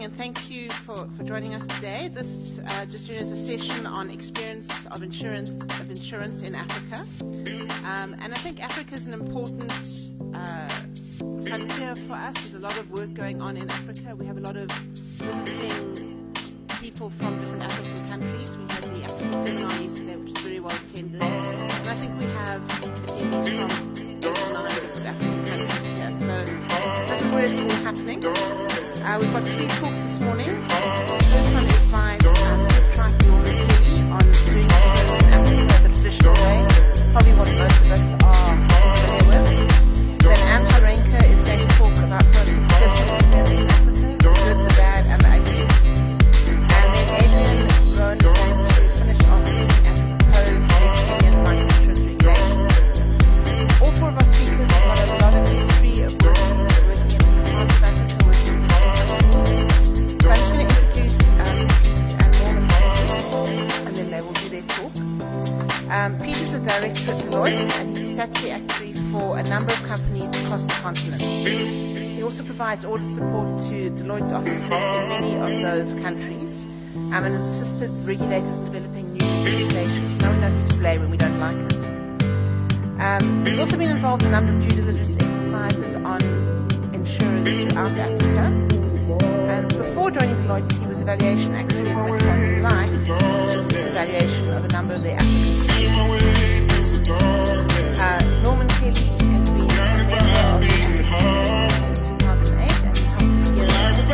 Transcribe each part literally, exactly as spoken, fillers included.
and thank you for, for joining us today. This uh, just is a session on experience of insurance of insurance in Africa. Um, and I think Africa is an important uh, frontier for us. There's a lot of work going on in Africa. We have a lot of visiting people from different African countries. We had the African seminar yesterday, which was very well attended. And I think we have attendees from eight or nine different African countries here. So this is where it's all happening. Uh, we've got three talks this morning. The first one is by um, Triton Kelly on doing insurance in Africa the traditional way, probably what most of us are familiar with. Then Anton Renke is going to talk about some of his personal experience in Africa, the good, the bad, and the ugly. And then Adrian Rowan is going to finish off looking at the proposed Kenyan life insurance regulations. All four of our speakers have got a lot of history of working, working in parts of Africa, working in So I'm just going to introduce um, Pete and Norman, and then they will do their talk. Um, Pete is the director at Deloitte, and he's statutory actuary for a number of companies across the continent. He also provides audit support to Deloitte's offices in many of those countries, um, and has assisted regulators in developing new legislation. So no one knows who to blame when we don't like it. Um, he's also been involved in a number of due diligence exercises on insurers throughout Africa. And before joining Deloitte, he was evaluation actuary at Metropolitan Life, which is the evaluation of a number of the African countries. Uh, Norman Kelly has been a member of the African since two thousand eight, and he helped steer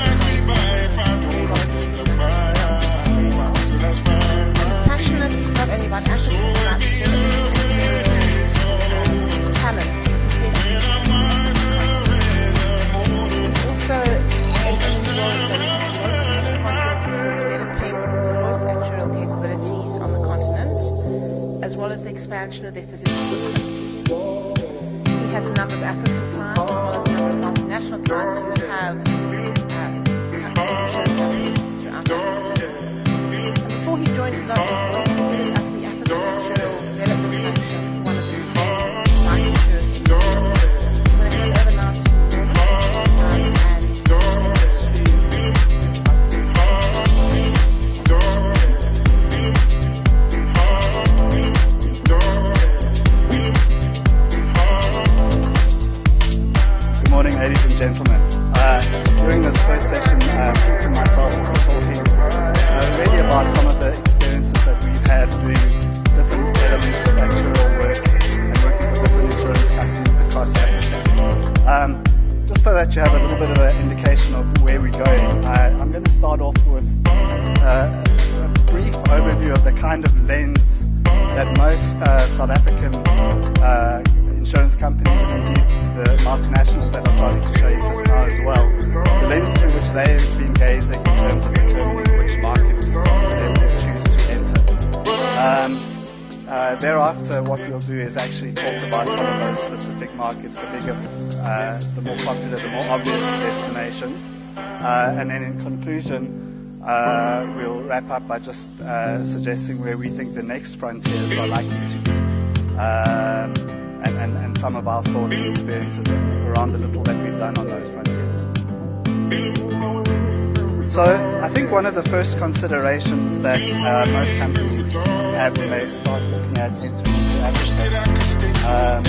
He's passionate not only about Africa, but about talent. He's also an capabilities on the continent, as well as the expansion of their physical footprint. He has a number of African clients, as well as a number of multinational clients who have uh, insurance companies throughout Africa. And before he joined Deloitte, he headed up the African Actuarial Development Function, one of the leading life insurance industries. I'm going to hand over now to Norman, um, and Good morning, ladies and gentlemen. Uh, during this first session, uh, Pete and myself will be talking uh, really about some of the experiences that we've had doing different elements of actuarial work and working with different insurance companies across Africa. Um, just so that you have a little bit of an indication of where we're going, I, I'm going to start off with uh, a brief overview of the kind of lens that most uh, South African uh, insurance companies and indeed the multinationals that I'm starting to show you just now as well, the lens through which they've been gazing in terms of determining which markets they will choose to enter. Um, uh, thereafter, what we'll do is actually talk about some of those specific markets, the bigger, uh, the more popular, the more obvious destinations. Uh, and then in conclusion, uh, we'll wrap up by just uh, suggesting where we think the next frontiers are likely to be. Um, And, and, and some of our thoughts and experiences around the little that we've done on those frontiers. So I think one of the first considerations that uh, most companies have when they start looking at entering into Africa um,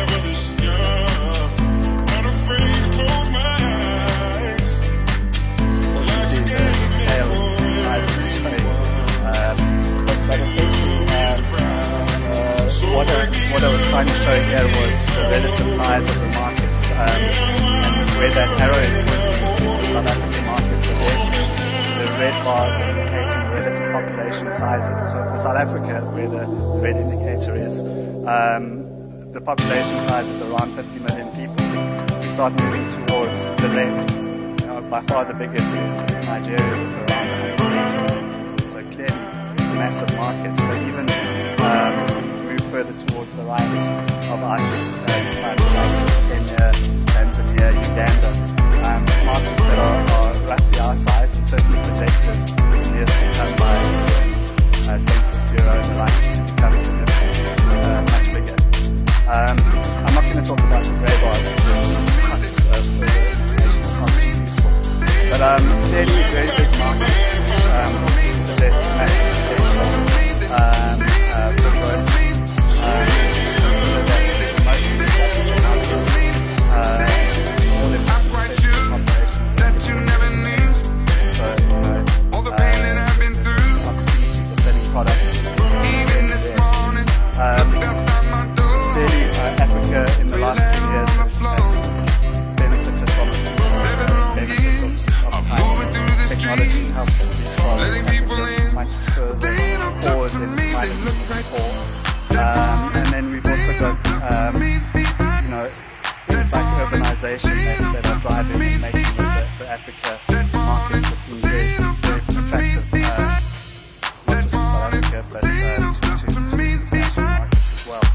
but essentially uh, what I, what I was trying to show here was the relative size of the markets, um, and where that arrow is pointing is the South African market. The red, the red bar indicating relative population sizes. So for South Africa, where the, the red indicator is, um, the population size is around fifty million people. If you start moving towards the left, you know, by far the biggest is, is Nigeria, with around one hundred eighty million. So clearly massive markets, but even um, move further towards the right of Africa, uh, like Kenya, Tanzania, Uganda, um, markets that are, are roughly our size and certainly projected in years to come by the uh, Census Bureau and the like to become significantly uh, much bigger. Um, I'm not going to talk about the grey bars because it's not uh, for the information, it's not too useful. But um, clearly very big market, um, suggests massive potential um, uh, for growth. Um, consider that most of these African markets, uh, more than fifty percent of the population is African. So, you know, uh, there's an opportunity for selling products there. Um, clearly, uh, Africa in the last ten years has, has benefited from it. Benefits of, of time. Technology helps leapfrog Africa much further forward than we might have been before. Um, and then we've also got, um, you know, things like urbanization that, that are driving and making the, the Africa market looking very, very attractive, uh, not just in South Africa, but uh, to, to, to international markets as well.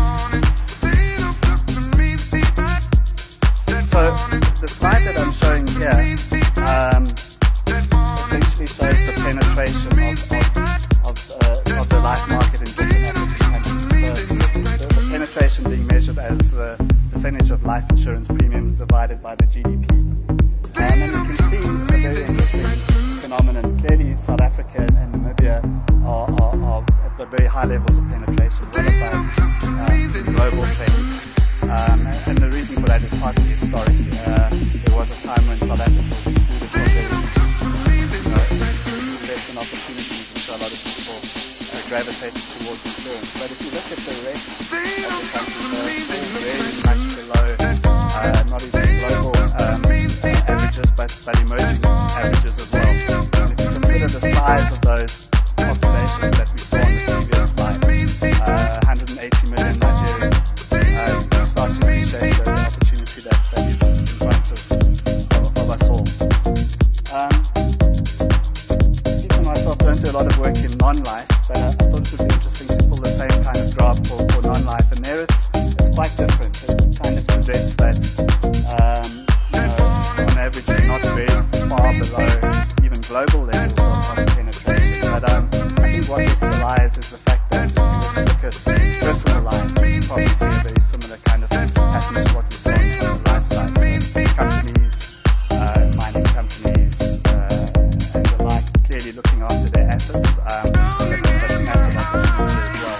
So the slide that I'm showing here um, essentially shows the penetration of, of, of, uh, of the life market in different African countries. The, the, the penetration being measured as the percentage of life insurance premiums divided by the G D P. Um, and you can see a very interesting phenomenon. Clearly, South Africa and Namibia are, are, are at the very high levels of penetration, well above um, global trends. Um, and the reason for that is partly historic. Uh, there was a time when South Africa was excluded from the you know, investment opportunities, and so a lot of people uh, gravitated towards insurance. But if you look at the rest of the countries, they're all very much below, uh, not even global um, uh, averages, but, but emerging averages as well. And if you consider the size of those populations that we saw on the previous slide, uh, one hundred eighty million Nigerians, uh, start to appreciate the opportunity that, that is in front of, of, of us all. Um, Keith and myself don't do a lot of work in non-life, but I, I thought it would be interesting to pull the same kind of graph for, for non-life, and there it's, it's quite different. It kind of suggests that um, you know, on average we're not very far below even global levels of, of penetration. But um, I think what this belies is the fact that if you were to look at personal life, you probably see a very similar kind of pattern to what we saw on the life side. Companies, uh, mining companies, uh, and the like, clearly looking after their assets. Um, that's a massive opportunity as well.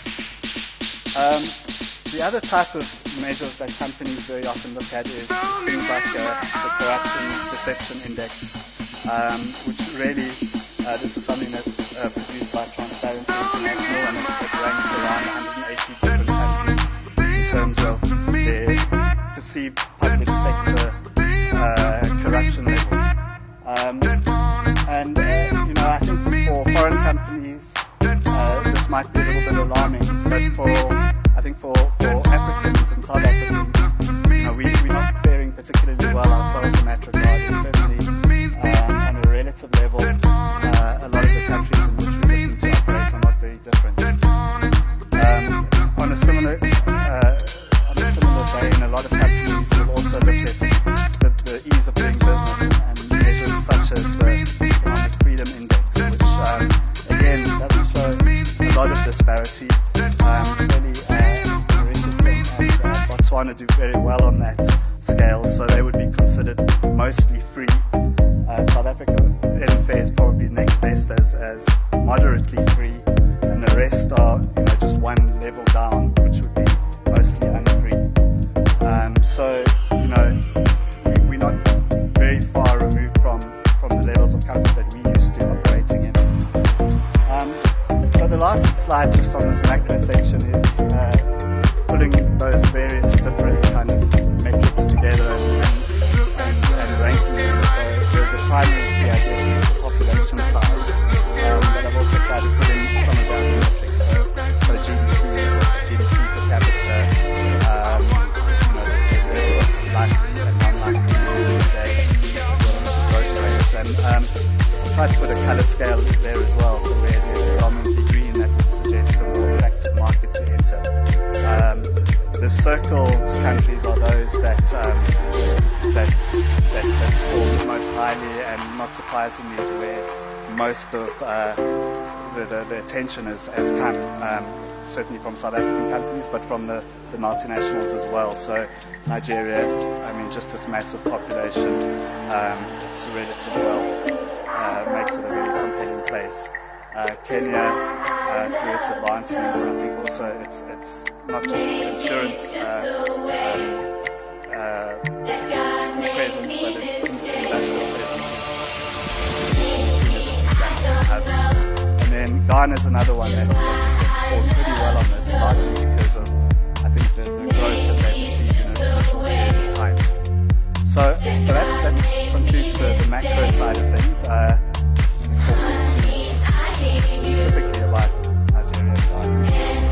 Um, the other type of measures that companies very often look at is things like uh, the Corruption Perception Index, um, which really, uh, this is something that's uh, produced by Transparency International, and it, it ranks around one hundred eighty different countries in terms of their perceived public sector uh, corruption level. Um, and, uh, you know, I think for foreign companies, uh, this might be a little bit alarming, but for, I think for, for Africans and South Africans, you know, we, we're not faring particularly well ourselves in that regard, and certainly um, on a relative level, uh, a lot of the countries in which we're looking to operate are not very different. Um, on a similar uh, on a similar vein, a lot of countries will also look at the, the ease of doing business and measures such as the Economic Freedom Index, which um, again doesn't show a lot of disparity. Um, clearly, uh, Mauritius and, and uh, Botswana do very well on that scale, so they would be considered mostly free. Uh, South Africa then fares probably next best as, as moderately free, and the rest are, you know, just one level down, which would be mostly unfree. Um, so, you know, we, we're not very far removed from, from the levels of comfort that we used to operating in. Um, so the last slide just on this macro section is uh, putting those various different kind of metrics together and, and, and, and ranking them. So the, the primary key, I guess, is the population size, um, but I've also tried to put in some of the other metrics, so, so G D P, G D P per capita, um, you know, the level of life and non-life days, growth rates, and um, I've tried to put a color scale there as well, so where there's predominantly green, that would suggest a more attractive market to enter. Um, the circled countries are those that um, that, that that score the most highly, and not surprisingly is where most of uh, the, the, the attention has, has come. Um, certainly from South African companies, but from the, the multinationals as well. So Nigeria, I mean, just its massive population, um, its relative wealth, uh, makes it a very compelling place. Uh, Kenya, uh, through its advancements, and I think also it's, it's not just its insurance uh, um, uh, presence, but its industrial presence is seen as a And then Ghana is another one that scored pretty well on this, largely because of, I think, the, the growth that they've achieved in a short period of time. So, so that, that concludes the, the macro side of things. Uh, typically about Nigeria and Ghana.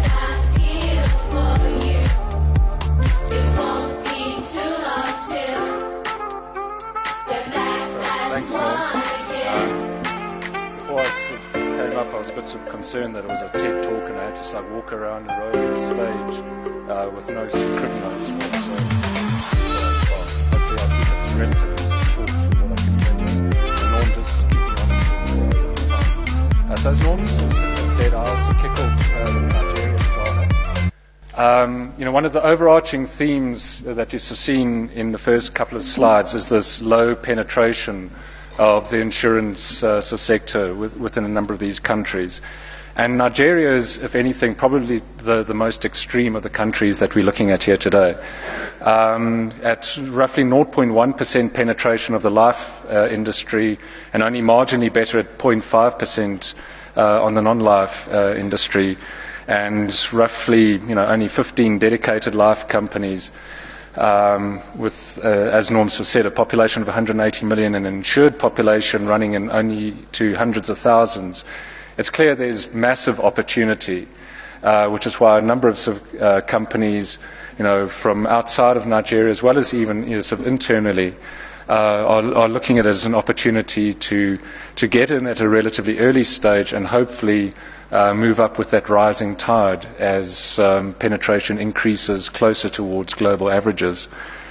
Thanks, Norm. Uh, before I sort of came up, I was a bit sort of concerned that it was a TED talk and I had to just like walk around and roll on the stage uh, with no crib notes. So, so well, hopefully I'll keep it relatively short to what I can remember. And Norm just keeping honest with uh, the time. Uh, so as Norm said, I also kick off uh, with Nigeria and Ghana. Um, you know, one of the overarching themes that you've seen in the first couple of slides is this low penetration of the insurance uh, sector with, within a number of these countries. And Nigeria is, if anything, probably the, the most extreme of the countries that we're looking at here today. Um, at roughly zero point one percent penetration of the life uh, industry and only marginally better at zero point five percent uh, on the non-life uh, industry, and roughly, you know, only fifteen dedicated life companies, um, with, uh, as Norm said, a population of one hundred eighty million and an insured population running in only to hundreds of thousands. It's clear there's massive opportunity, uh, which is why a number of, sort of uh, companies, you know, from outside of Nigeria as well as even, you know, sort of internally, uh, are, are looking at it as an opportunity to to get in at a relatively early stage and hopefully Uh, move up with that rising tide as um, penetration increases closer towards global averages.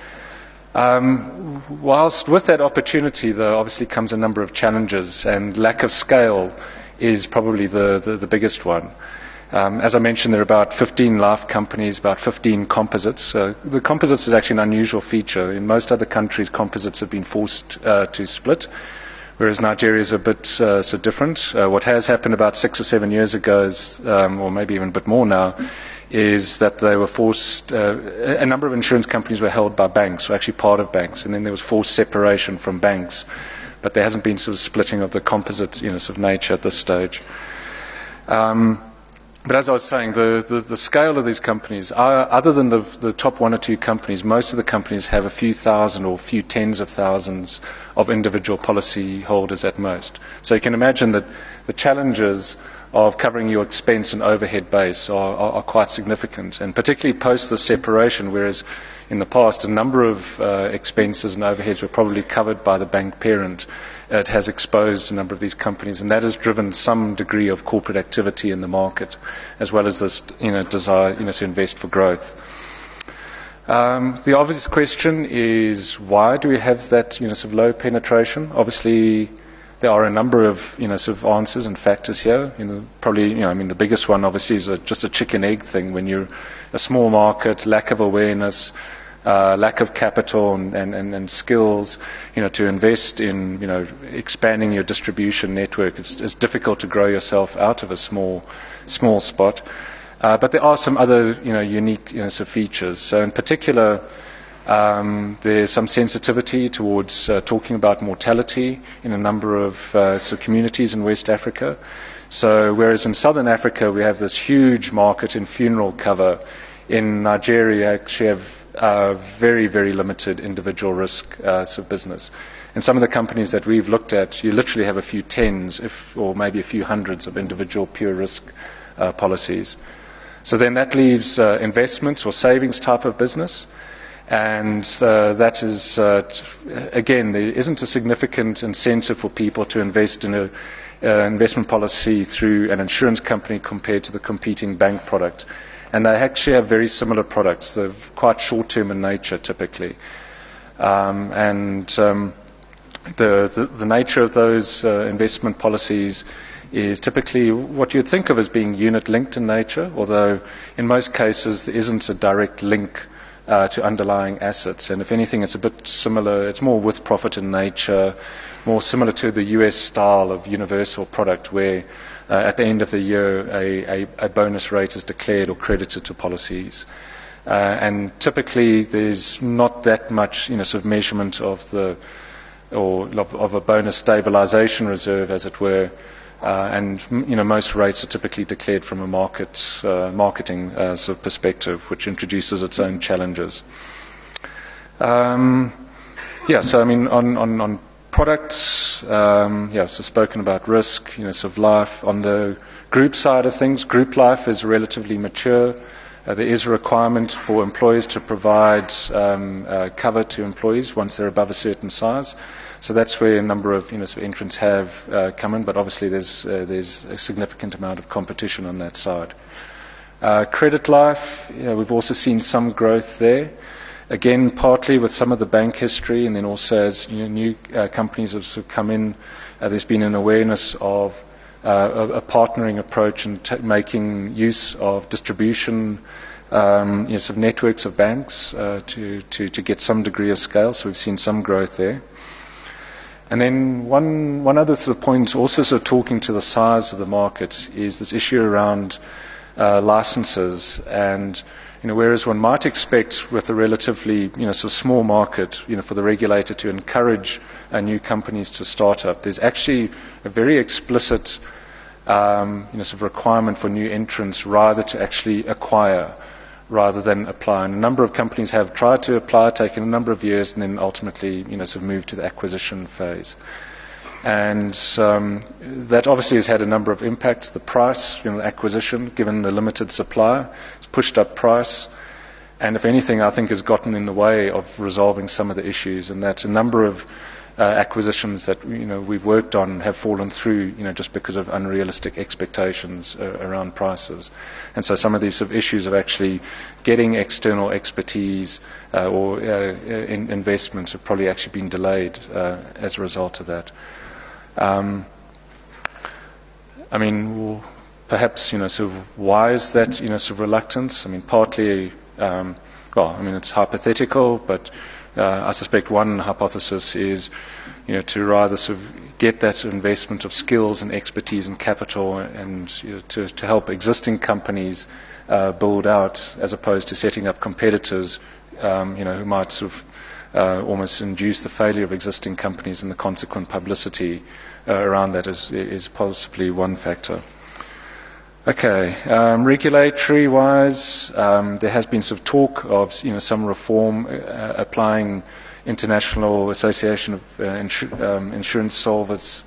Um, whilst with that opportunity, though, obviously comes a number of challenges, and lack of scale is probably the, the, the biggest one. Um, as I mentioned, there are about fifteen life companies, about fifteen composites. Uh, the composites is actually an unusual feature. In most other countries, composites have been forced uh, to split, whereas Nigeria is a bit uh, so different. Uh, what has happened about six or seven years ago, is, um, or maybe even a bit more now, is that they were forced, uh, a number of insurance companies were held by banks, were actually part of banks, and then there was forced separation from banks. But there hasn't been sort of splitting of the composite, you know, sort of nature at this stage. Um, But as I was saying, the, the, the scale of these companies, are, other than the, the top one or two companies, most of the companies have a few thousand or a few tens of thousands of individual policy holders at most. So you can imagine that the challenges of covering your expense and overhead base are, are, are quite significant, and particularly post the separation, whereas in the past a number of uh, expenses and overheads were probably covered by the bank parent. It has exposed a number of these companies, and that has driven some degree of corporate activity in the market, as well as this, you know, desire, you know, to invest for growth. Um, the obvious question is, why do we have that, you know, sort of low penetration? Obviously, there are a number of, you know, sort of answers and factors here. You know, probably, you know, I mean, the biggest one obviously is a, just a chicken-egg thing. When you're a small market, lack of awareness, Uh, lack of capital and, and, and, and skills, you know, to invest in, you know, expanding your distribution network. It's, it's difficult to grow yourself out of a small, small spot. Uh, but there are some other, you know, unique, you know, sort of features. So in particular, um, there's some sensitivity towards uh, talking about mortality in a number of uh, sort of communities in West Africa. So whereas in Southern Africa we have this huge market in funeral cover, in Nigeria you actually have Uh, very, very limited individual risk uh, sort of business. And some of the companies that we've looked at, you literally have a few tens, if, or maybe a few hundreds of individual pure risk uh, policies. So then that leaves uh, investments or savings type of business. And uh, that is, uh, t- again, there isn't a significant incentive for people to invest in an uh, investment policy through an insurance company compared to the competing bank product. And they actually have very similar products. They're quite short-term in nature, typically. Um, and um, the, the, the nature of those uh, investment policies is typically what you'd think of as being unit-linked in nature, although in most cases there isn't a direct link uh, to underlying assets. And if anything, it's a bit similar, it's more with-profit in nature, more similar to the U S style of universal product where uh, at the end of the year a, a, a bonus rate is declared or credited to policies. Uh, and typically there's not that much, you know, sort of measurement of the, or of, of a bonus stabilization reserve, as it were. Uh, and, you know, most rates are typically declared from a market, uh, marketing uh, sort of perspective, which introduces its own challenges. Um, yeah, so I mean, on, on, on products, um, yeah, so spoken about risk, you know, sort of life. On the group side of things, group life is relatively mature. Uh, there is a requirement for employers to provide um, uh, cover to employees once they're above a certain size. So that's where a number of, you know, sort of entrants have uh, come in, but obviously there's, uh, there's a significant amount of competition on that side. Uh, credit life, you know, we've also seen some growth there. Again, partly with some of the bank history, and then also as, you know, new uh, companies have sort of come in, uh, there's been an awareness of uh, a, a partnering approach and t- making use of distribution, um, you know, sort of networks of banks uh, to, to, to get some degree of scale. So we've seen some growth there. And then one, one other sort of point, also sort of talking to the size of the market, is this issue around uh, licenses. And, you know, whereas one might expect with a relatively, you know, sort of small market, you know, for the regulator to encourage uh, new companies to start up, there's actually a very explicit, um, you know, sort of requirement for new entrants rather to actually acquire rather than apply. And a number of companies have tried to apply, taken a number of years, and then ultimately, you know, sort of moved to the acquisition phase. And um, that obviously has had a number of impacts. The price, you know, acquisition, given the limited supply, has pushed up price. And if anything, I think has gotten in the way of resolving some of the issues. And that a number of uh, acquisitions that, you know, we've worked on have fallen through, you know, just because of unrealistic expectations uh, around prices. And so some of these sort of issues of actually getting external expertise uh, or uh, in investments have probably actually been delayed uh, as a result of that. Um, I mean, well, perhaps, you know, sort of why is that, you know, sort of reluctance? I mean, partly, um, well, I mean, it's hypothetical, but uh, I suspect one hypothesis is, you know, to rather sort of get that investment of skills and expertise and capital and, you know, to, to help existing companies uh, build out, as opposed to setting up competitors, um, you know, who might sort of Uh, almost induce the failure of existing companies, and the consequent publicity uh, around that is, is possibly one factor. Okay, um, regulatory-wise, um, there has been some talk of, you know, some reform uh, applying International Association of uh, Insu- um, Insurance Solvers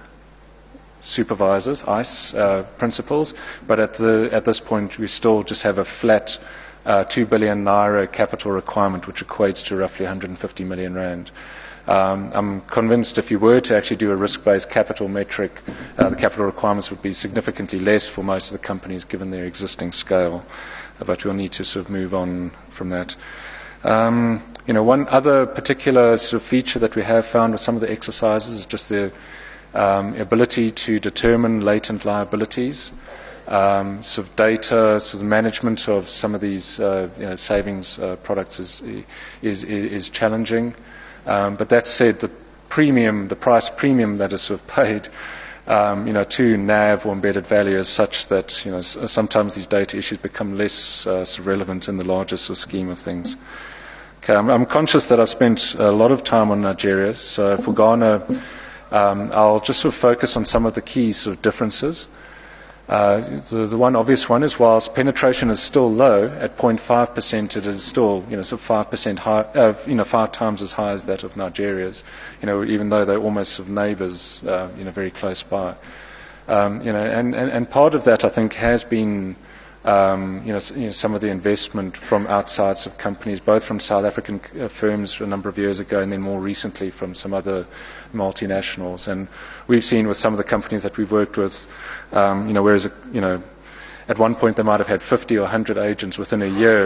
Supervisors, I C E, uh, principles, but at the at this point we still just have a flat Uh, two billion naira capital requirement, which equates to roughly one hundred fifty million rand. Um, I'm convinced if you were to actually do a risk-based capital metric, uh, the capital requirements would be significantly less for most of the companies given their existing scale. Uh, but we'll need to sort of move on from that. Um, you know, one other particular sort of feature that we have found with some of the exercises is just the um, ability to determine latent liabilities. Um, sort of data, sort of management of some of these uh, you know, savings uh, products is, is is challenging. Um, but that said, the premium, the price premium that is sort of paid, um, you know, to N A V or embedded value is such that, you know, s- sometimes these data issues become less uh, sort of relevant in the larger sort of scheme of things. Okay, I'm, I'm conscious that I've spent a lot of time on Nigeria, so for Ghana, um, I'll just sort of focus on some of the key sort of differences. Uh, the, the one obvious one is, whilst penetration is still low at zero point five percent, it is still, you know, sort of five percent high, uh, you know, five times as high as that of Nigeria's. You know, even though they're almost sort of neighbours, uh, you know, very close by. Um, you know, and, and, and part of that, I think, has been, um, you know, you know, some of the investment from outside of companies, both from South African uh, firms a number of years ago, and then more recently from some other multinationals. And we've seen with some of the companies that we've worked with, um, you know, whereas, you know, at one point they might have had fifty or one hundred agents, within a year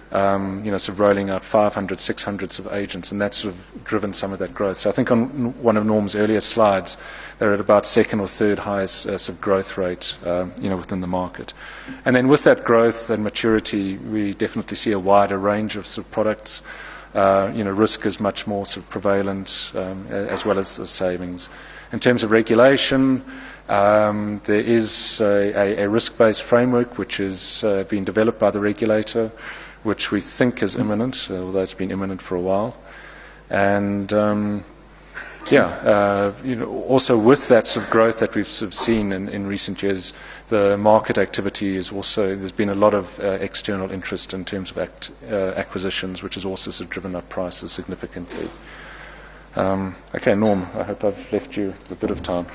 um, you know, sort of rolling out five hundred, six hundred of agents, and that's sort of driven some of that growth. So I think on one of Norm's earlier slides, they're at about second or third highest uh, sort of growth rate, uh, you know, within the market. And then with that growth and maturity, we definitely see a wider range of sort of products. Uh, you know, risk is much more sort of prevalent, um, as well as the savings. In terms of regulation, um, there is a, a, a risk-based framework which has uh, been developed by the regulator, which we think is imminent, uh, although it's been imminent for a while. And um, yeah, uh, you know, also with that sort of growth that we've sort of seen in, in recent years, the market activity is also, there's been a lot of uh, external interest in terms of act, uh, acquisitions, which has also sort of driven up prices significantly. Um, okay, Norm, I hope I've left you a bit of time.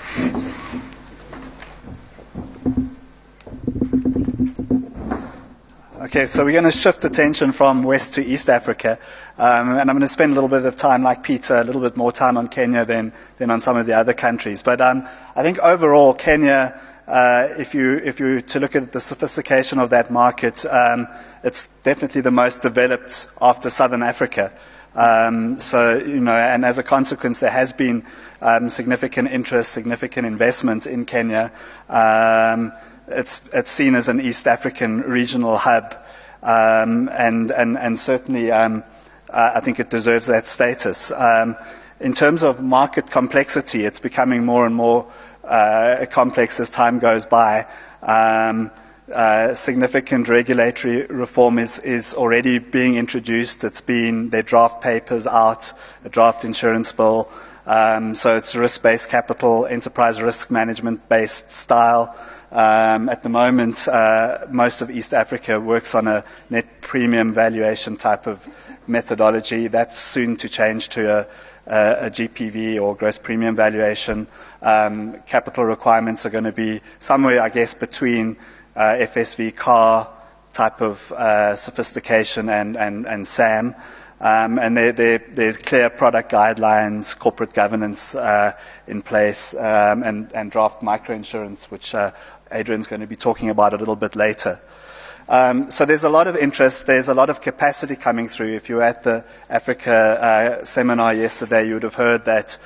Okay, so we're going to shift attention from West to East Africa, um, and I'm going to spend a little bit of time, like Peter, a little bit more time on Kenya than, than on some of the other countries. But um, I think overall, Kenya, uh, if you if you to look at the sophistication of that market, um, it's definitely the most developed after Southern Africa. Um, so, you know, and as a consequence, there has been um, significant interest, significant investment in Kenya. Um, it's, it's seen as an East African regional hub, um, and, and, and certainly um, uh, I think it deserves that status. Um, in terms of market complexity, it's becoming more and more uh, complex as time goes by. Um, Uh, significant regulatory reform is, is already being introduced. It's been, their draft papers out, a draft insurance bill. Um, so it's risk-based capital, enterprise risk management-based style. Um, at the moment, uh, most of East Africa works on a net premium valuation type of methodology. That's soon to change to a, a, a G P V or gross premium valuation. Um, capital requirements are going to be somewhere, I guess, between Uh, F S V C A R type of uh, sophistication and, and, and S A M. Um, and there, there, there's clear product guidelines, corporate governance uh, in place, um, and, and draft microinsurance, which uh, Adrian's going to be talking about a little bit later. Um, so there's a lot of interest, there's a lot of capacity coming through. If you were at the Africa uh, seminar yesterday, you would have heard that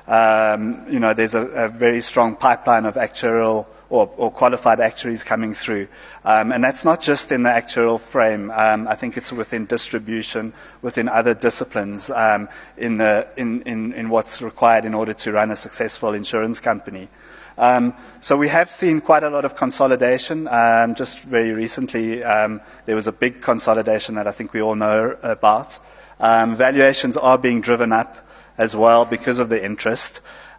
um, you know, there's a, a very strong pipeline of actuarial Or, or qualified actuaries coming through. Um, and that's not just in the actuarial frame. Um, I think it's within distribution, within other disciplines, um, in, the, in, in, in what's required in order to run a successful insurance company. Um, so we have seen quite a lot of consolidation. Um, just very recently, um, there was a big consolidation that I think we all know about. Um, valuations are being driven up as well because of the interest.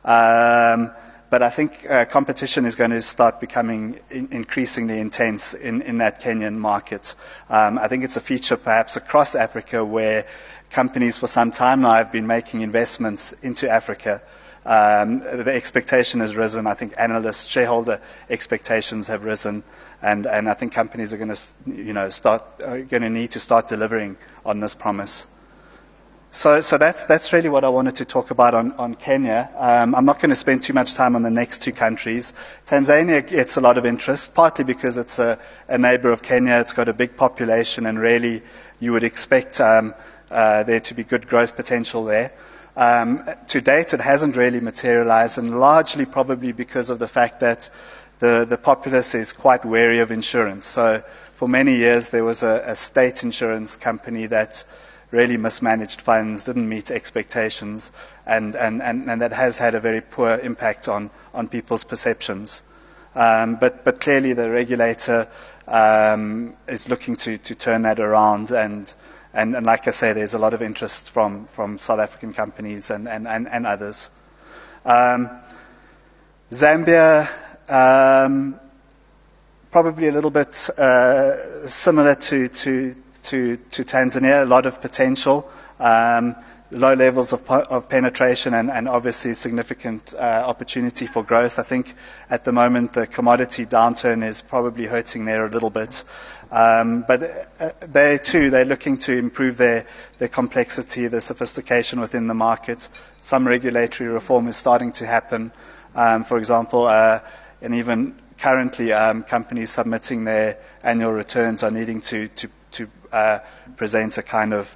Um, But I think uh, competition is going to start becoming in increasingly intense in, in that Kenyan market. Um, I think it's a feature perhaps across Africa where companies for some time now have been making investments into Africa. Um, the expectation has risen. I think analysts, shareholder expectations have risen, and, and I think companies are going to, you know, start are going to need to start delivering on this promise. So, so that's, that's really what I wanted to talk about on, on Kenya. Um, I'm not going to spend too much time on the next two countries. Tanzania gets a lot of interest, partly because it's a, a neighbor of Kenya. It's got a big population, and really you would expect um, uh, there to be good growth potential there. Um, to date, it hasn't really materialized, and largely probably because of the fact that the, the populace is quite wary of insurance. So for many years there was a, a state insurance company that really mismanaged funds, didn't meet expectations, and, and, and, and that has had a very poor impact on, on people's perceptions. Um, but, but clearly the regulator um, is looking to, to turn that around, and, and, and like I say, there's a lot of interest from, from South African companies and, and, and, and others. Um, Zambia, um, probably a little bit uh, similar to, to To, to Tanzania, a lot of potential, um, low levels of, of penetration, and, and obviously significant uh, opportunity for growth. I think at the moment the commodity downturn is probably hurting there a little bit. Um, but uh, they too, they're looking to improve their, their complexity, their sophistication within the market. Some regulatory reform is starting to happen. Um, for example, uh, and even currently um, companies submitting their annual returns are needing to, to to uh, present a kind of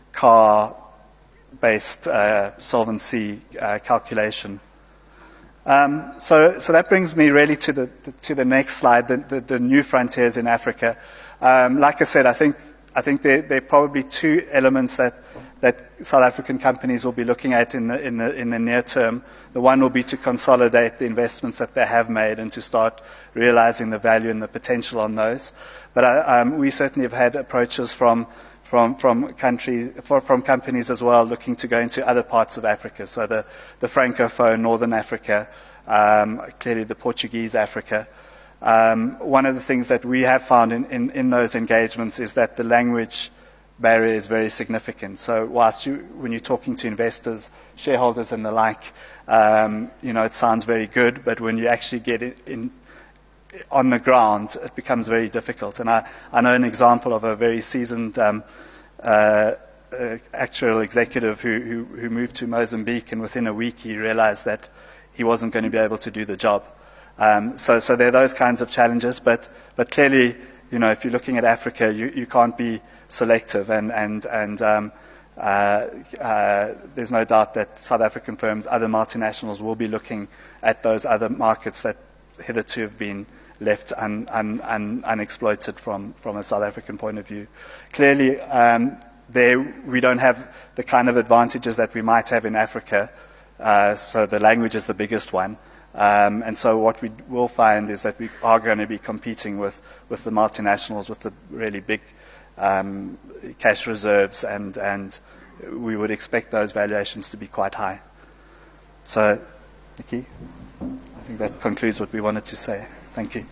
car-based uh, solvency uh, calculation. Um, so, so that brings me really to the, the to the next slide, the, the, the new frontiers in Africa. Um, like I said, I think I think there, there are probably two elements that that South African companies will be looking at in the in the in the near term. The one will be to consolidate the investments that they have made and to start realizing the value and the potential on those. But I, um, we certainly have had approaches from. From from countries for, from companies as well looking to go into other parts of Africa, so the the Francophone Northern Africa, um, clearly the Portuguese Africa. Um, one of the things that we have found in, in, in those engagements is that the language barrier is very significant. So whilst you, when you're talking to investors, shareholders and the like, um, you know, it sounds very good, but when you actually get it in on the ground, it becomes very difficult. And I, I know an example of a very seasoned um, uh, uh, actuarial executive who, who, who moved to Mozambique, and within a week he realized that he wasn't going to be able to do the job. Um, so, so there are those kinds of challenges, but, but clearly, you know, if you're looking at Africa, you, you can't be selective, and, and, and um, uh, uh, there's no doubt that South African firms, other multinationals, will be looking at those other markets that hitherto have been left un, un, un, unexploited from, from a South African point of view. Clearly, um, there we don't have the kind of advantages that we might have in Africa, uh, so the language is the biggest one. Um, and so what we will find is that we are going to be competing with, with the multinationals, with the really big um, cash reserves, and, and we would expect those valuations to be quite high. So, Nikki? I think that concludes what we wanted to say. Thank you.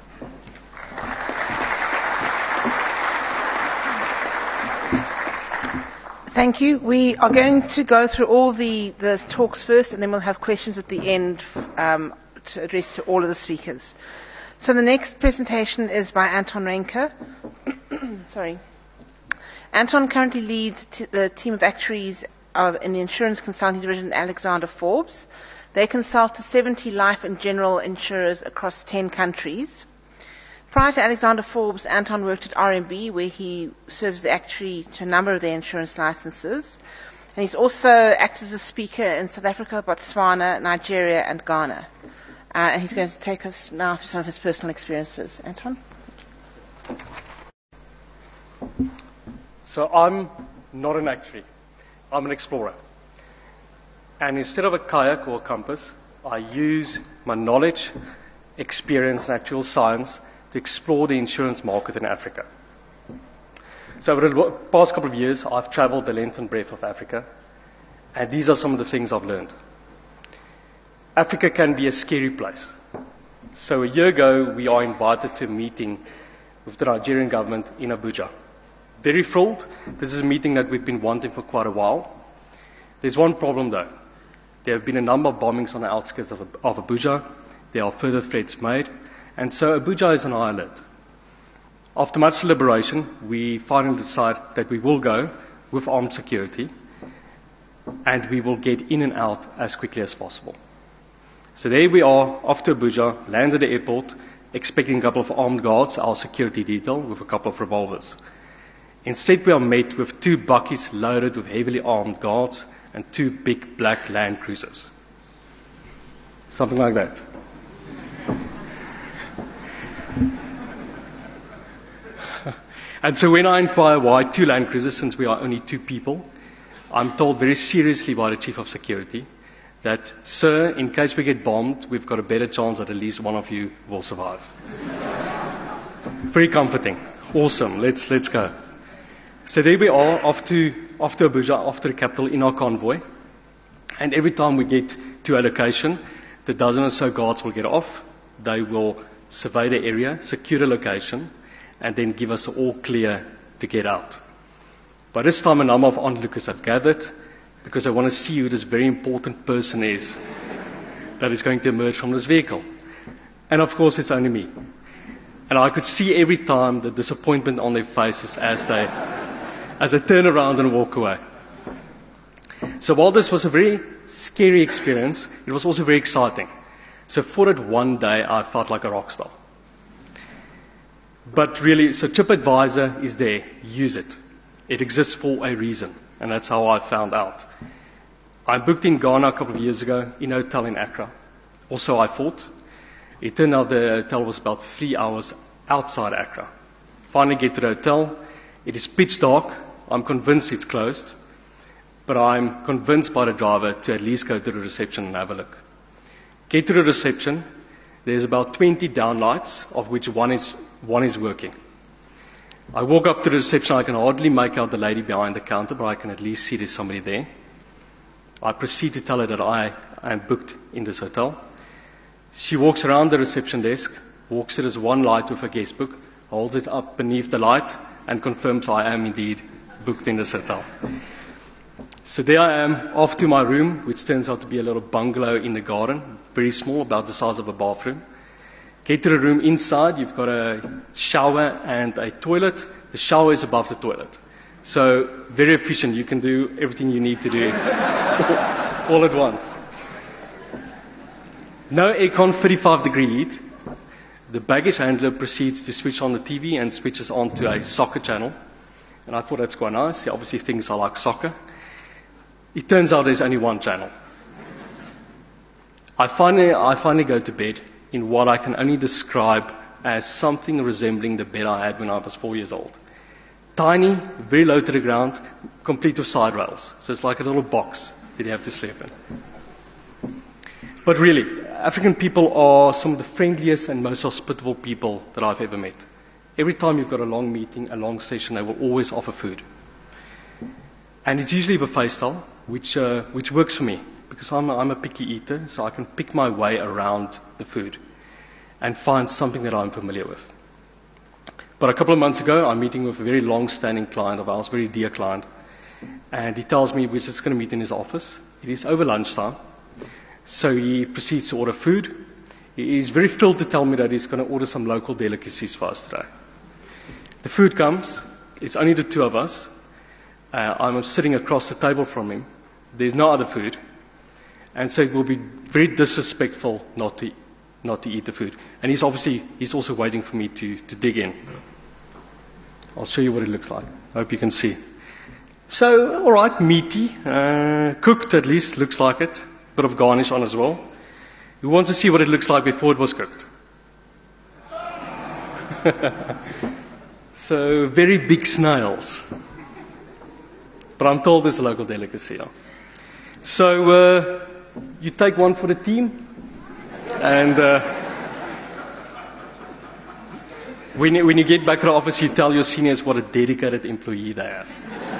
Thank you. We are going to go through all the, the talks first, and then we'll have questions at the end um, to address to all of the speakers. So the next presentation is by Anton Renke. Sorry. Anton currently leads t- the team of actuaries of, in the insurance consulting division at Alexander Forbes. They consult to seventy life and general insurers across ten countries. Prior to Alexander Forbes, Anton worked at R M B, where he serves as the actuary to a number of their insurance licenses. And he's also acted as a speaker in South Africa, Botswana, Nigeria, and Ghana. Uh, and he's going to take us now through some of his personal experiences. Anton? So I'm not an actuary. I'm an explorer. And instead of a kayak or a compass, I use my knowledge, experience, and actual science to explore the insurance market in Africa. So over the past couple of years, I've traveled the length and breadth of Africa, and these are some of the things I've learned. Africa can be a scary place. So a year ago, we are invited to a meeting with the Nigerian government in Abuja. Very thrilled. This is a meeting that we've been wanting for quite a while. There's one problem though. There have been a number of bombings on the outskirts of, of Abuja. There are further threats made. And so Abuja is on high alert. After much deliberation, we finally decide that we will go with armed security, and we will get in and out as quickly as possible. So there we are, off to Abuja, land at the airport, expecting a couple of armed guards, our security detail, with a couple of revolvers. Instead, we are met with two bakkies loaded with heavily armed guards and two big black Land Cruisers. Something like that. And so when I inquire why two Land Cruisers, since we are only two people, I'm told very seriously by the Chief of Security that, sir, in case we get bombed, we've got a better chance that at least one of you will survive. Very comforting. Awesome. Let's, let's go. So there we are, off to, off to Abuja, off to the capital in our convoy. And every time we get to a location, the dozen or so guards will get off. They will survey the area, secure the location, and then give us all clear to get out. By this time, a number of onlookers have gathered because they want to see who this very important person is that is going to emerge from this vehicle. And of course, it's only me. And I could see every time the disappointment on their faces as they, as they turn around and walk away. So while this was a very scary experience, it was also very exciting. So for that one day, I felt like a rock star. But really, so TripAdvisor is there. Use it. It exists for a reason, and that's how I found out. I booked in Ghana a couple of years ago in a hotel in Accra. Also, I thought. It turned out the hotel was about three hours outside Accra. Finally get to the hotel. It is pitch dark. I'm convinced it's closed. But I'm convinced by the driver to at least go to the reception and have a look. Get to the reception. There's about twenty downlights, of which one is, one is working. I walk up to the reception. I can hardly make out the lady behind the counter, but I can at least see there's somebody there. I proceed to tell her that I am booked in this hotel. She walks around the reception desk, walks to this one light with a guest book, holds it up beneath the light, and confirms I am indeed booked in this hotel. So there I am, off to my room, which turns out to be a little bungalow in the garden, very small, about the size of a bathroom. Get to the room. Inside, you've got a shower and a toilet. The shower is above the toilet. So, very efficient. You can do everything you need to do all at once. No aircon, thirty-five degree heat. The baggage handler proceeds to switch on the T V and switches on to a soccer channel. And I thought that's quite nice. He obviously thinks I like soccer. It turns out there's only one channel. I finally, I finally go to bed in what I can only describe as something resembling the bed I had when I was four years old. Tiny, very low to the ground, complete with side rails. So it's like a little box that you have to sleep in. But really, African people are some of the friendliest and most hospitable people that I've ever met. Every time you've got a long meeting, a long session, they will always offer food. And it's usually buffet style, which, uh, which works for me, because I'm a, I'm a picky eater, so I can pick my way around the food and find something that I'm familiar with. But a couple of months ago, I'm meeting with a very long-standing client of ours, very dear client, and he tells me we're just going to meet in his office. It is over lunchtime, so he proceeds to order food. He is very thrilled to tell me that he's going to order some local delicacies for us today. The food comes. It's only the two of us. Uh, I'm sitting across the table from him. There's no other food. And so it will be very disrespectful not to, not to eat the food. And he's obviously, he's also waiting for me to, to dig in. I'll show you what it looks like. I hope you can see. So, alright, meaty, uh, cooked at least, looks like it. Bit of garnish on as well. Who wants to see what it looks like before it was cooked? So, very big snails. But I'm told it's a local delicacy. Yeah. So, uh, you take one for the team, and uh, when, you, when you get back to the office, you tell your seniors what a dedicated employee they have.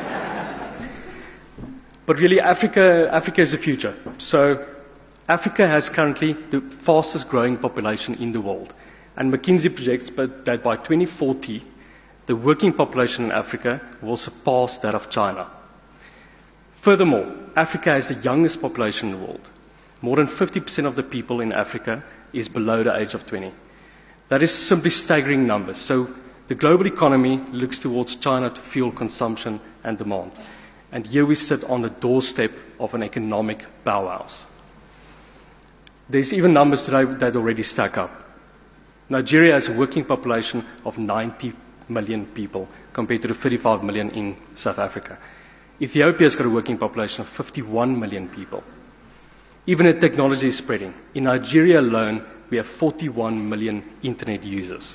But really, Africa, Africa is the future. So, Africa has currently the fastest growing population in the world. And McKinsey projects that by twenty forty, the working population in Africa will surpass that of China. Furthermore, Africa has the youngest population in the world. More than fifty percent of the people in Africa is below the age of twenty. That is simply staggering numbers. So the global economy looks towards China to fuel consumption and demand. And here we sit on the doorstep of an economic powerhouse. There's even numbers today that already stack up. Nigeria has a working population of ninety million people compared to the thirty-five million in South Africa. Ethiopia's got a working population of fifty-one million people. Even the technology is spreading. In Nigeria alone, we have forty-one million internet users.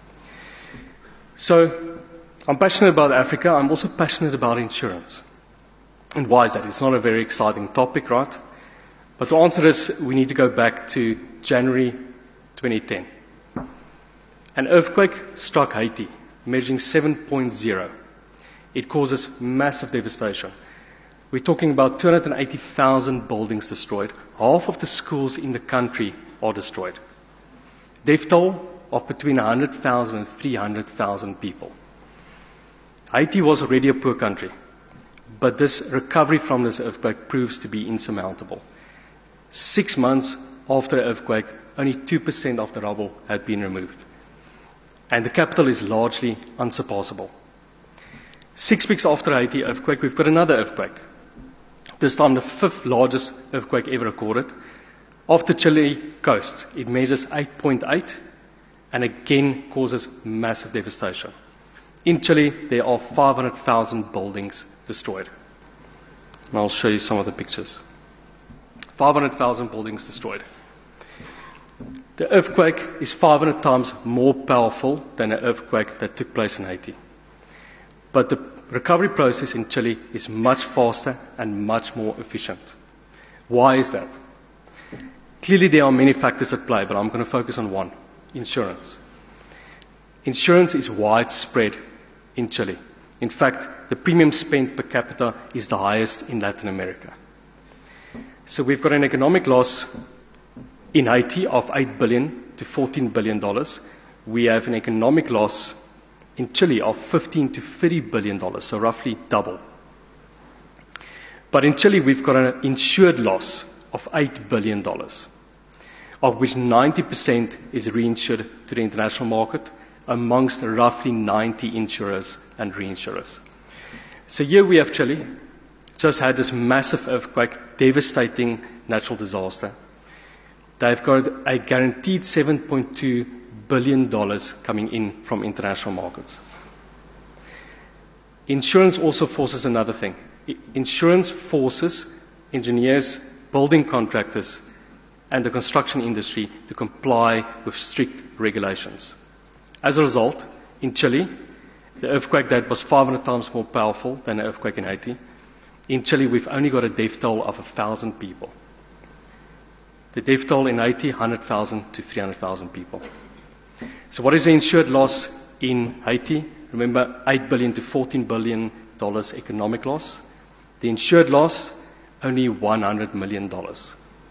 So, I'm passionate about Africa. I'm also passionate about insurance. And why is that? It's not a very exciting topic, right? But to answer this, we need to go back to January twenty ten. An earthquake struck Haiti, measuring seven point zero. It causes massive devastation. We're talking about two hundred eighty thousand buildings destroyed. Half of the schools in the country are destroyed. Death toll of between one hundred thousand and three hundred thousand people. Haiti was already a poor country, but this recovery from this earthquake proves to be insurmountable. Six months after the earthquake, only two percent of the rubble had been removed. And the capital is largely unsurpassable. Six weeks after the Haiti earthquake, we've got another earthquake. This time the fifth largest earthquake ever recorded. Off the Chile coast, it measures eight point eight. and again causes massive devastation. In Chile, there are five hundred thousand buildings destroyed. And I'll show you some of the pictures. five hundred thousand buildings destroyed. The earthquake is five hundred times more powerful than the earthquake that took place in Haiti. But the recovery process in Chile is much faster and much more efficient. Why is that? Clearly there are many factors at play, but I'm going to focus on one: insurance. Insurance is widespread in Chile. In fact, the premium spent per capita is the highest in Latin America. So we've got an economic loss in Haiti of eight billion to fourteen billion dollars. We have an economic loss in Chile of fifteen to thirty billion dollars, so roughly double. But in Chile, we've got an insured loss of eight billion dollars, of which ninety percent is reinsured to the international market amongst roughly ninety insurers and reinsurers. So here we have Chile, just had this massive earthquake, devastating natural disaster. They've got a guaranteed seven point two billion dollars coming in from international markets. Insurance also forces another thing. Insurance forces engineers, building contractors, and the construction industry to comply with strict regulations. As a result, in Chile, the earthquake that was five hundred times more powerful than the earthquake in Haiti, in Chile we've only got a death toll of one thousand people. The death toll in Haiti, one hundred thousand to three hundred thousand people. So what is the insured loss in Haiti? Remember, eight billion to fourteen billion dollars economic loss. The insured loss, only one hundred million dollars.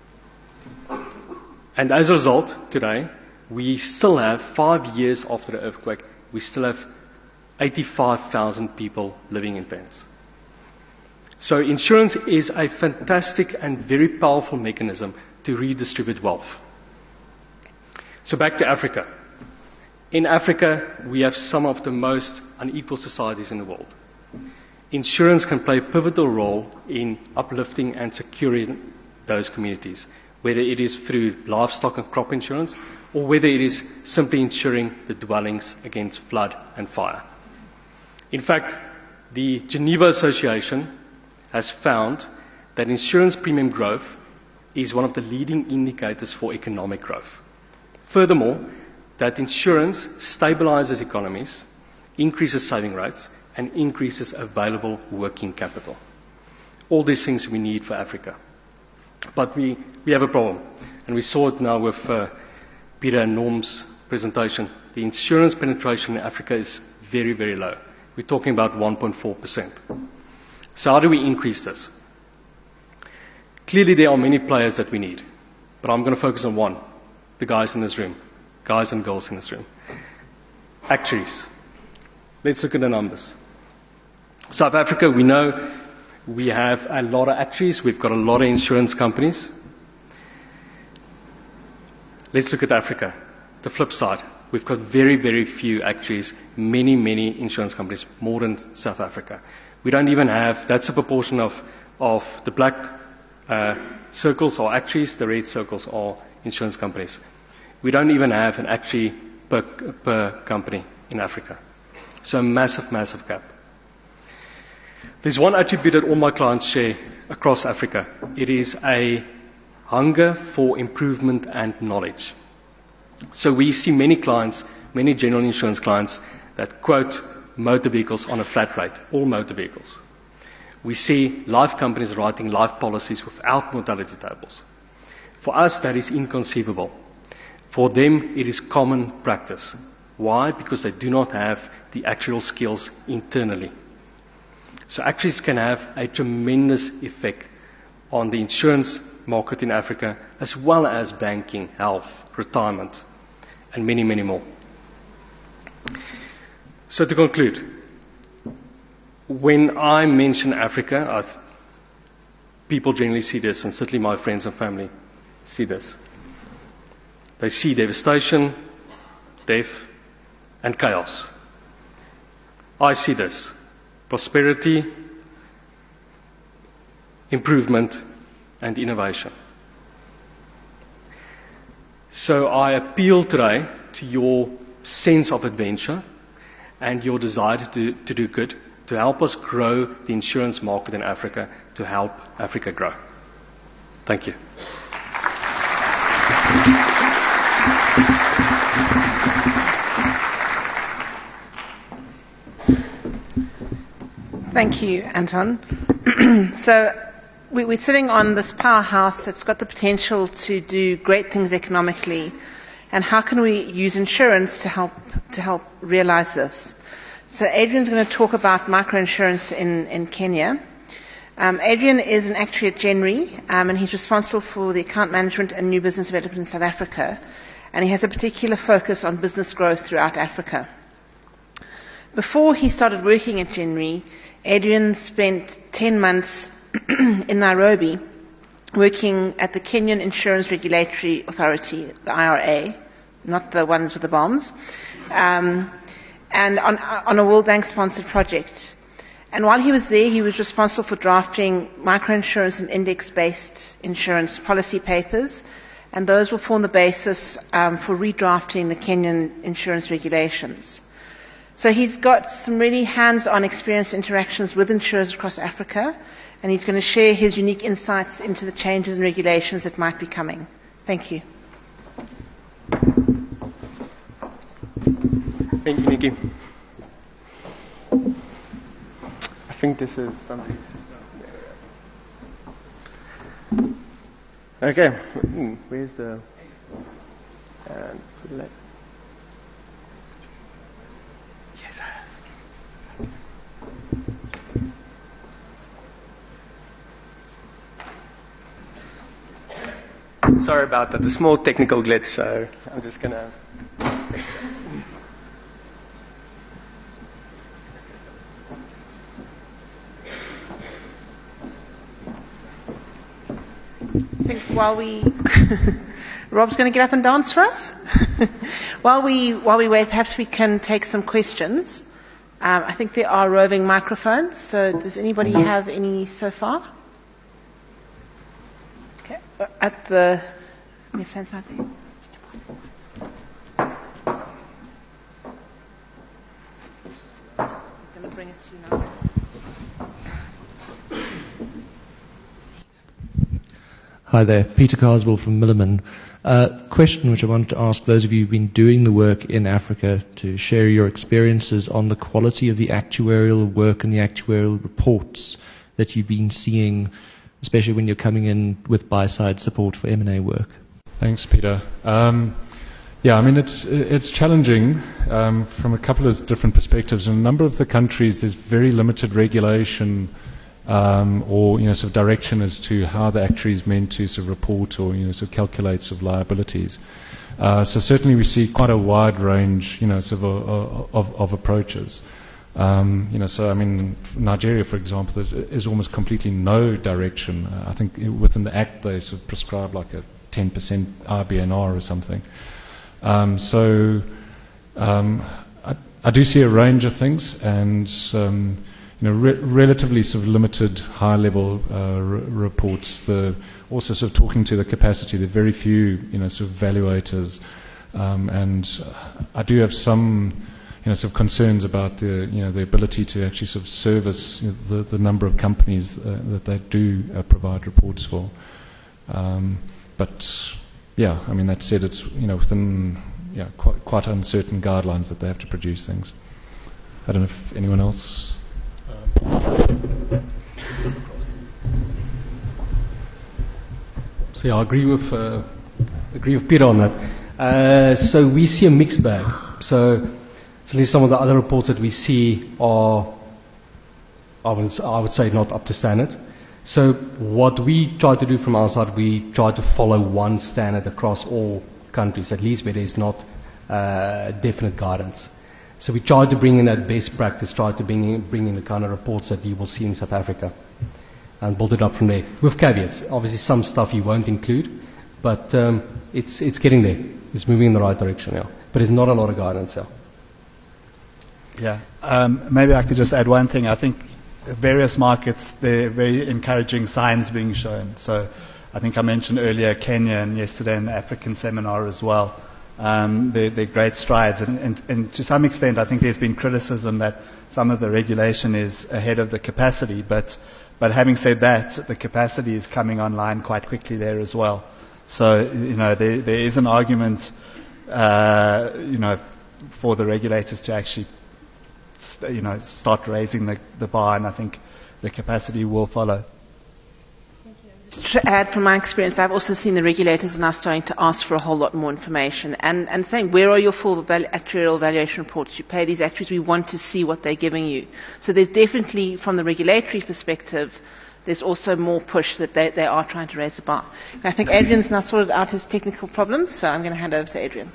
And as a result, today, we still have, five years after the earthquake, we still have eighty-five thousand people living in tents. So insurance is a fantastic and very powerful mechanism to redistribute wealth. So back to Africa. In Africa, we have some of the most unequal societies in the world. Insurance can play a pivotal role in uplifting and securing those communities, whether it is through livestock and crop insurance, or whether it is simply insuring the dwellings against flood and fire. In fact, the Geneva Association has found that insurance premium growth is one of the leading indicators for economic growth. Furthermore, that insurance stabilizes economies, increases saving rates, and increases available working capital. All these things we need for Africa. But we, we have a problem, and we saw it now with uh, Peter and Norm's presentation. The insurance penetration in Africa is very, very low. We're talking about one point four percent. So how do we increase this? Clearly there are many players that we need, but I'm going to focus on one, the guys in this room, guys and girls in this room. Actuaries. Let's look at the numbers. South Africa, we know we have a lot of actuaries, we've got a lot of insurance companies. Let's look at Africa, the flip side. We've got very, very few actuaries, many, many insurance companies, more than South Africa. We don't even have, that's a proportion of, of the black uh, circles are actuaries, the red circles are insurance companies. We don't even have an actuary per, per company in Africa. So a massive, massive gap. There's one attribute that all my clients share across Africa. It is a hunger for improvement and knowledge. So we see many clients, many general insurance clients, that quote motor vehicles on a flat rate, all motor vehicles. We see life companies writing life policies without mortality tables. For us, that is inconceivable. For them, it is common practice. Why? Because they do not have the actuarial skills internally. So actuaries can have a tremendous effect on the insurance market in Africa, as well as banking, health, retirement, and many, many more. So to conclude, when I mention Africa, I th- people generally see this, and certainly my friends and family see this. They see devastation, death, and chaos. I see this: prosperity, improvement, and innovation. So I appeal today to your sense of adventure and your desire to do, to do good, to help us grow the insurance market in Africa, to help Africa grow. Thank you. Thank you, Anton. So we, we're sitting on this powerhouse that's got the potential to do great things economically, and how can we use insurance to help to help realize this? So Adrian's going to talk about microinsurance in, in Kenya. Um, Adrian is an actuary at Genry, um, and he's responsible for the account management and new business development in South Africa, and he has a particular focus on business growth throughout Africa. Before he started working at Genry, Adrian spent ten months in Nairobi working at the Kenyan Insurance Regulatory Authority, the I R A, not the ones with the bombs, um, and on, on a World Bank sponsored project. And while he was there, he was responsible for drafting microinsurance and index-based insurance policy papers, and those will form the basis um, for redrafting the Kenyan insurance regulations. So he's got some really hands-on experience interactions with insurers across Africa, and he's going to share his unique insights into the changes and regulations that might be coming. Thank you. Thank you, Nikki. I think this is something. Okay, where's the and select? Yes, I have. Sorry about that. The small technical glitch. So I'm just gonna. I think while we Rob's going to get up and dance for us. while we while we wait, perhaps we can take some questions. Um, I think there are roving microphones. So does anybody have any so far? Okay, at the left hand side there. I'm going to bring it to you now. Hi there, Peter Carswell from Milliman. Uh, question which I wanted to ask those of you who've been doing the work in Africa to share your experiences on the quality of the actuarial work and the actuarial reports that you've been seeing, especially when you're coming in with buy-side support for M and A work. Thanks, Peter. Um, yeah, I mean, it's it's challenging um, from a couple of different perspectives. In a number of the countries, there's very limited regulation Um, or you know, sort of direction as to how the actuary is meant to sort of report or you know, sort of calculate sort of liabilities. Uh, so certainly we see quite a wide range, you know, sort of of, of approaches. Um, you know, so I mean, Nigeria, for example, there's, is almost completely no direction. Uh, I think within the Act they sort of prescribe like a ten percent I B N R or something. Um, so um, I, I do see a range of things, and um, you know, re- relatively sort of limited high-level uh, r- reports. The also sort of talking to the capacity. There are very few, you know, sort of evaluators, um, and I do have some, you know, sort of concerns about the, you know, the ability to actually sort of service you know, the, the number of companies uh, that they do uh, provide reports for. Um, but yeah, I mean that said, it's you know within yeah quite quite uncertain guidelines that they have to produce things. I don't know if anyone else. So yeah, I agree with uh, agree with Peter on that. Uh, so we see a mixed bag. So certainly some of the other reports that we see are, I would, I would say, not up to standard. So what we try to do from our side, we try to follow one standard across all countries, at least where there is not uh, definite guidance. So we try to bring in that best practice, try to bring in, bring in the kind of reports that you will see in South Africa and build it up from there. With caveats, obviously some stuff you won't include, but um, it's it's getting there. It's moving in the right direction now. But there's not a lot of guidance now. Yeah, um, maybe I could just add one thing. I think various markets, there are very encouraging signs being shown. So I think I mentioned earlier Kenya and yesterday in the African seminar as well. Um, they're, they're great strides, and, and, and to some extent, I think there's been criticism that some of the regulation is ahead of the capacity. But, but having said that, the capacity is coming online quite quickly there as well. So, you know, there, there is an argument, uh, you know, for the regulators to actually, you know, start raising the, the bar, and I think the capacity will follow. To add from my experience, I've also seen the regulators now starting to ask for a whole lot more information and, and saying, where are your full val- actuarial valuation reports? You pay these actuaries, we want to see what they're giving you. So there's definitely, from the regulatory perspective, there's also more push that they, they are trying to raise the bar. I think Adrian's now sorted out his technical problems, so I'm going to hand over to Adrian.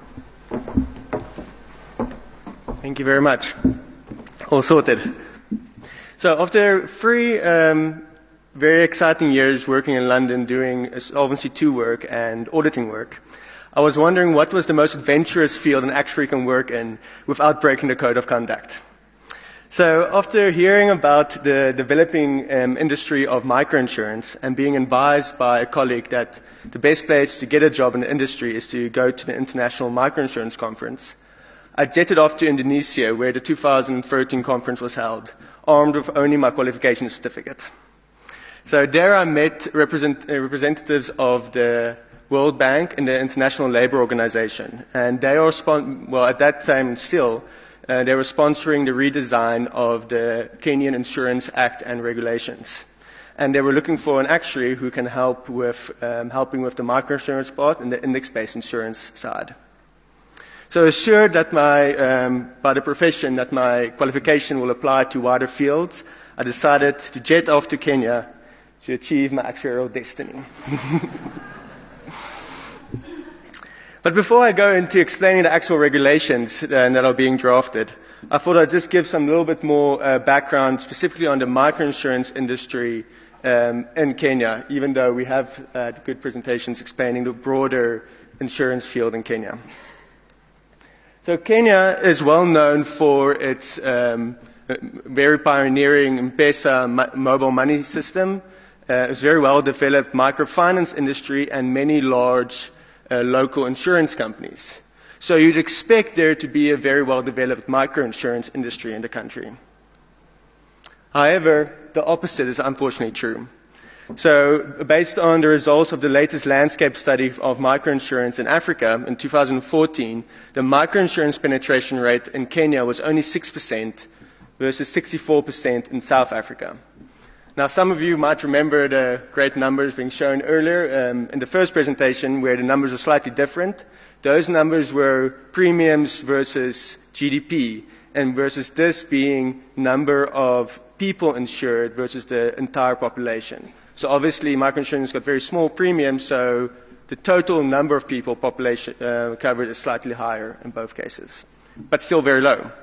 Thank you very much. All sorted. So after three um, very exciting years working in London doing Solvency two work and auditing work, I was wondering what was the most adventurous field an actuary can work in without breaking the code of conduct. So after hearing about the developing um, industry of microinsurance and being advised by a colleague that the best place to get a job in the industry is to go to the International Microinsurance Conference, I jetted off to Indonesia, where the two thousand thirteen conference was held, armed with only my qualification certificate. So there I met represent, uh, representatives of the World Bank and the International Labour Organization, and they are spon- well at that time still uh, they were sponsoring the redesign of the Kenyan Insurance Act and regulations, and they were looking for an actuary who can help with um, helping with the microinsurance part and the index-based insurance side. So assured that my, um, by the profession that my qualification will apply to wider fields, I decided to jet off to Kenya to achieve my actuarial destiny. But before I go into explaining the actual regulations uh, that are being drafted, I thought I'd just give some little bit more uh, background specifically on the microinsurance industry um, in Kenya, even though we have uh, good presentations explaining the broader insurance field in Kenya. So Kenya is well known for its um, very pioneering M-Pesa mo- mobile money system, uh, its very well developed microfinance industry, and many large uh, local insurance companies. So you'd expect there to be a very well developed microinsurance industry in the country. However, the opposite is unfortunately true. So, based on the results of the latest landscape study of microinsurance in Africa in two thousand fourteen, the microinsurance penetration rate in Kenya was only six percent versus sixty-four percent in South Africa. Now, some of you might remember the great numbers being shown earlier um, in the first presentation where the numbers were slightly different. Those numbers were premiums versus G D P, and versus this being number of people insured versus the entire population. So obviously microinsurance got very small premiums, so the total number of people population uh, covered is slightly higher in both cases, but still very low.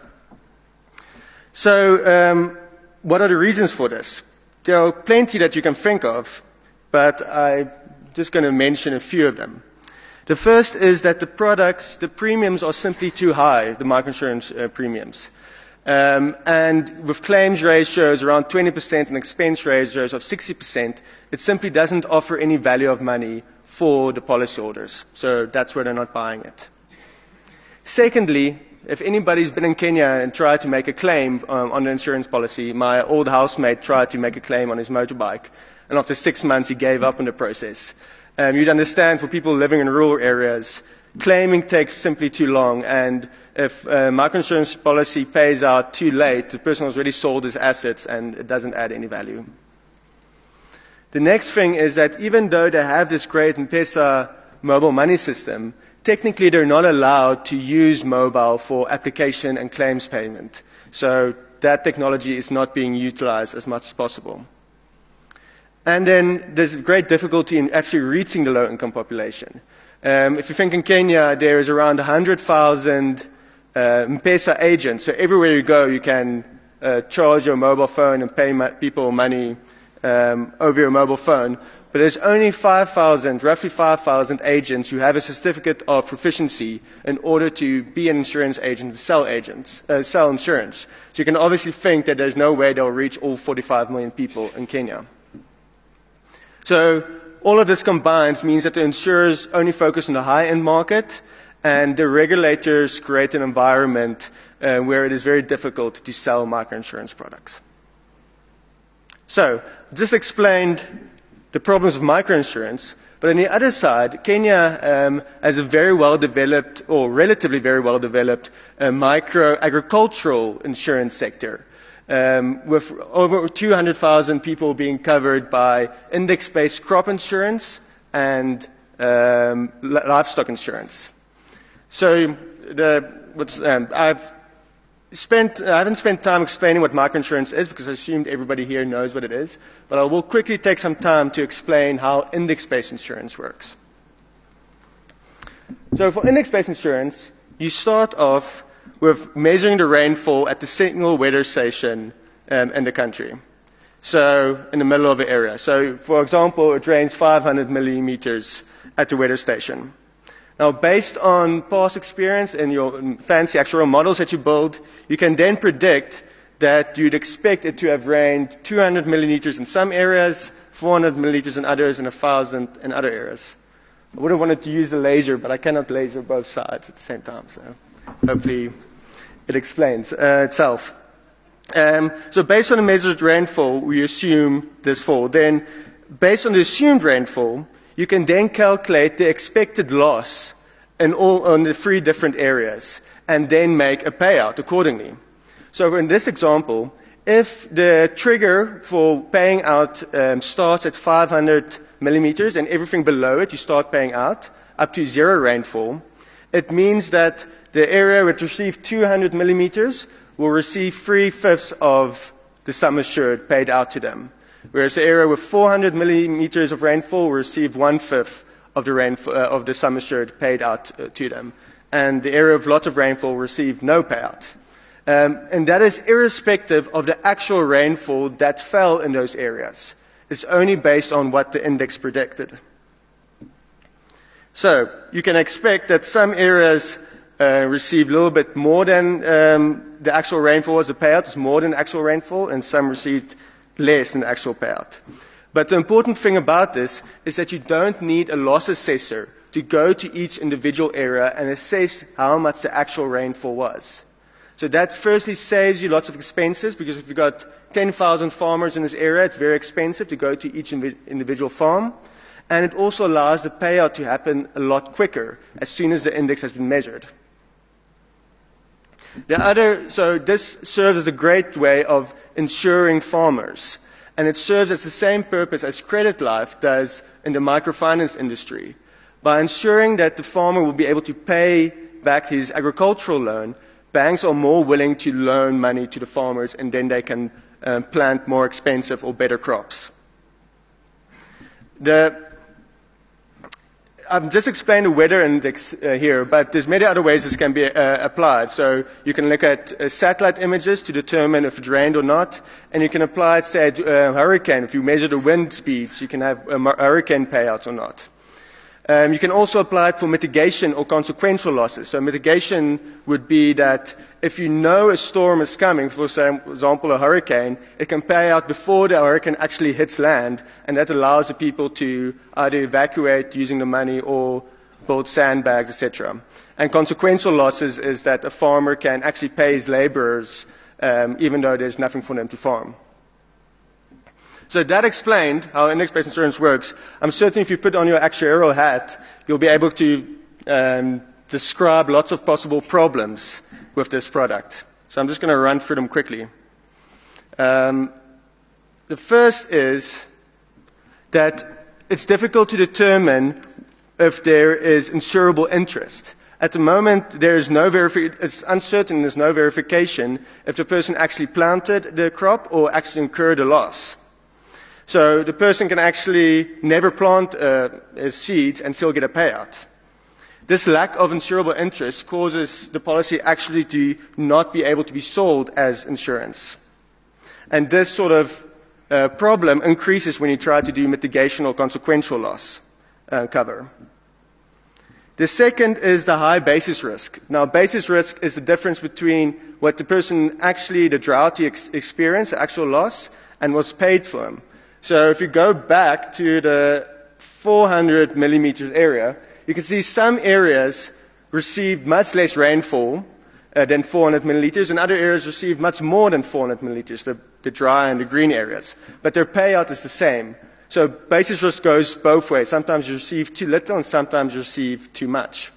So um, what are the reasons for this? There are plenty that you can think of, but I'm just going to mention a few of them. The first is that the products, the premiums are simply too high, the microinsurance uh, premiums. Um, and with claims ratios around twenty percent and expense ratios of sixty percent, it simply doesn't offer any value of money for the policyholders. So that's why they're not buying it. Secondly, if anybody's been in Kenya and tried to make a claim um, on an insurance policy, my old housemate tried to make a claim on his motorbike, and after six months he gave up on the process. Um, you'd understand for people living in rural areas, claiming takes simply too long, and if a microinsurance policy pays out too late, the person has already sold his assets and it doesn't add any value. The next thing is that even though they have this great M-Pesa mobile money system, technically they're not allowed to use mobile for application and claims payment. So that technology is not being utilized as much as possible. And then there's great difficulty in actually reaching the low-income population. Um, if you think in Kenya, there is around one hundred thousand uh, M-Pesa agents. So everywhere you go, you can uh, charge your mobile phone and pay ma- people money um, over your mobile phone. But there's only five thousand, roughly five thousand agents who have a certificate of proficiency in order to be an insurance agent and sell agents, uh, sell insurance. So you can obviously think that there's no way they'll reach all forty-five million people in Kenya. So all of this combined means that the insurers only focus on the high-end market, and the regulators create an environment uh, where it is very difficult to sell microinsurance products. So, just explained the problems of microinsurance, but on the other side, Kenya um, has a very well-developed, or relatively very well-developed, uh, micro-agricultural insurance sector, um, with over two hundred thousand people being covered by index-based crop insurance and um, livestock insurance. So, the, what's, um, I've spent, I haven't spent time explaining what microinsurance is because I assumed everybody here knows what it is, but I will quickly take some time to explain how index-based insurance works. So for index-based insurance, you start off with measuring the rainfall at the single weather station um, in the country. So in the middle of the area. So for example, it rains five hundred millimeters at the weather station. Now, based on past experience and your fancy actuarial models that you build, you can then predict that you'd expect it to have rained two hundred millimeters in some areas, four hundred millimeters in others, and one thousand in other areas. I would have wanted to use the laser, but I cannot laser both sides at the same time, so hopefully it explains uh, itself. Um, so based on the measured rainfall, we assume this fall. Then, based on the assumed rainfall, you can then calculate the expected loss in all on the three different areas and then make a payout accordingly. So in this example, if the trigger for paying out um, starts at five hundred millimeters and everything below it you start paying out up to zero rainfall, it means that the area which received two hundred millimeters will receive three-fifths of the sum assured paid out to them. Whereas the area with four hundred millimeters of rainfall will receive one-fifth of the, rainfall, uh, of the sum assured paid out uh, to them. And the area with lots of rainfall will receive no payout. Um, and that is irrespective of the actual rainfall that fell in those areas. It's only based on what the index predicted. So, you can expect that some areas uh, receive a little bit more than um, the actual rainfall was. The payout is more than the actual rainfall, and some received less than the actual payout. But the important thing about this is that you don't need a loss assessor to go to each individual area and assess how much the actual rainfall was. So that firstly saves you lots of expenses, because if you've got ten thousand farmers in this area, it's very expensive to go to each individual farm. And it also allows the payout to happen a lot quicker as soon as the index has been measured. The other, so this serves as a great way of insuring farmers. And it serves as the same purpose as Credit Life does in the microfinance industry. By ensuring that the farmer will be able to pay back his agricultural loan, banks are more willing to loan money to the farmers, and then they can um, plant more expensive or better crops. The I've just explained the weather index uh, here, but there's many other ways this can be uh, applied. So you can look at uh, satellite images to determine if it rained or not, and you can apply it, say, to a hurricane. If you measure the wind speeds, you can have um, hurricane payouts or not. Um, you can also apply it for mitigation or consequential losses. So mitigation would be that if you know a storm is coming, for example a hurricane, it can pay out before the hurricane actually hits land, and that allows the people to either evacuate using the money or build sandbags, et cetera. And consequential losses is that a farmer can actually pay his laborers um, even though there's nothing for them to farm. So that explained how index-based insurance works. I'm certain if you put on your actuarial hat, you'll be able to um, describe lots of possible problems with this product. So I'm just going to run through them quickly. Um, the first is that it's difficult to determine if there is insurable interest. At the moment, there is no verifi- it's uncertain, there's no verification if the person actually planted the crop or actually incurred a loss. So the person can actually never plant uh, seeds and still get a payout. This lack of insurable interest causes the policy actually to not be able to be sold as insurance. And this sort of uh, problem increases when you try to do mitigation or consequential loss uh, cover. The second is the high basis risk. Now, basis risk is the difference between what the person actually, the drought he ex- experienced, the actual loss, and was paid for him. So if you go back to the four hundred millimeters area, you can see some areas received much less rainfall uh, than four hundred milliliters, and other areas received much more than four hundred milliliters, the, the dry and the green areas. But their payout is the same. So basis risk goes both ways. Sometimes you receive too little and sometimes you receive too much.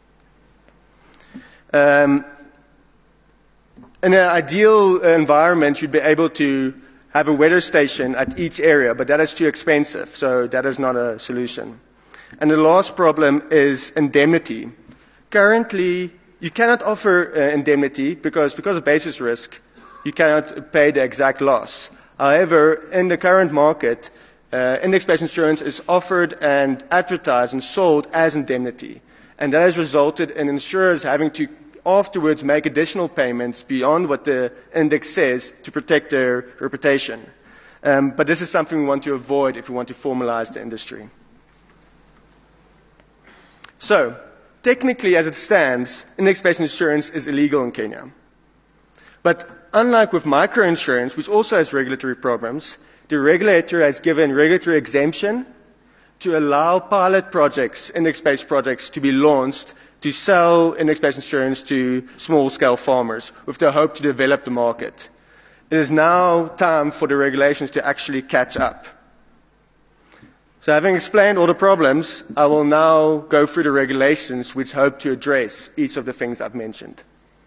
Um, in an ideal environment, you'd be able to have a weather station at each area, but that is too expensive, so that is not a solution. And the last problem is indemnity. Currently, you cannot offer uh, indemnity because, because of basis risk, you cannot pay the exact loss. However, in the current market, uh, index-based insurance is offered and advertised and sold as indemnity. And that has resulted in insurers having to afterwards make additional payments beyond what the index says to protect their reputation. Um, but this is something we want to avoid if we want to formalize the industry. So, technically as it stands, index-based insurance is illegal in Kenya. But unlike with microinsurance, which also has regulatory problems, the regulator has given regulatory exemption to allow pilot projects, index-based projects, to be launched to sell index-based insurance to small-scale farmers with the hope to develop the market. It is now time for the regulations to actually catch up. So having explained all the problems, I will now go through the regulations which hope to address each of the things I've mentioned.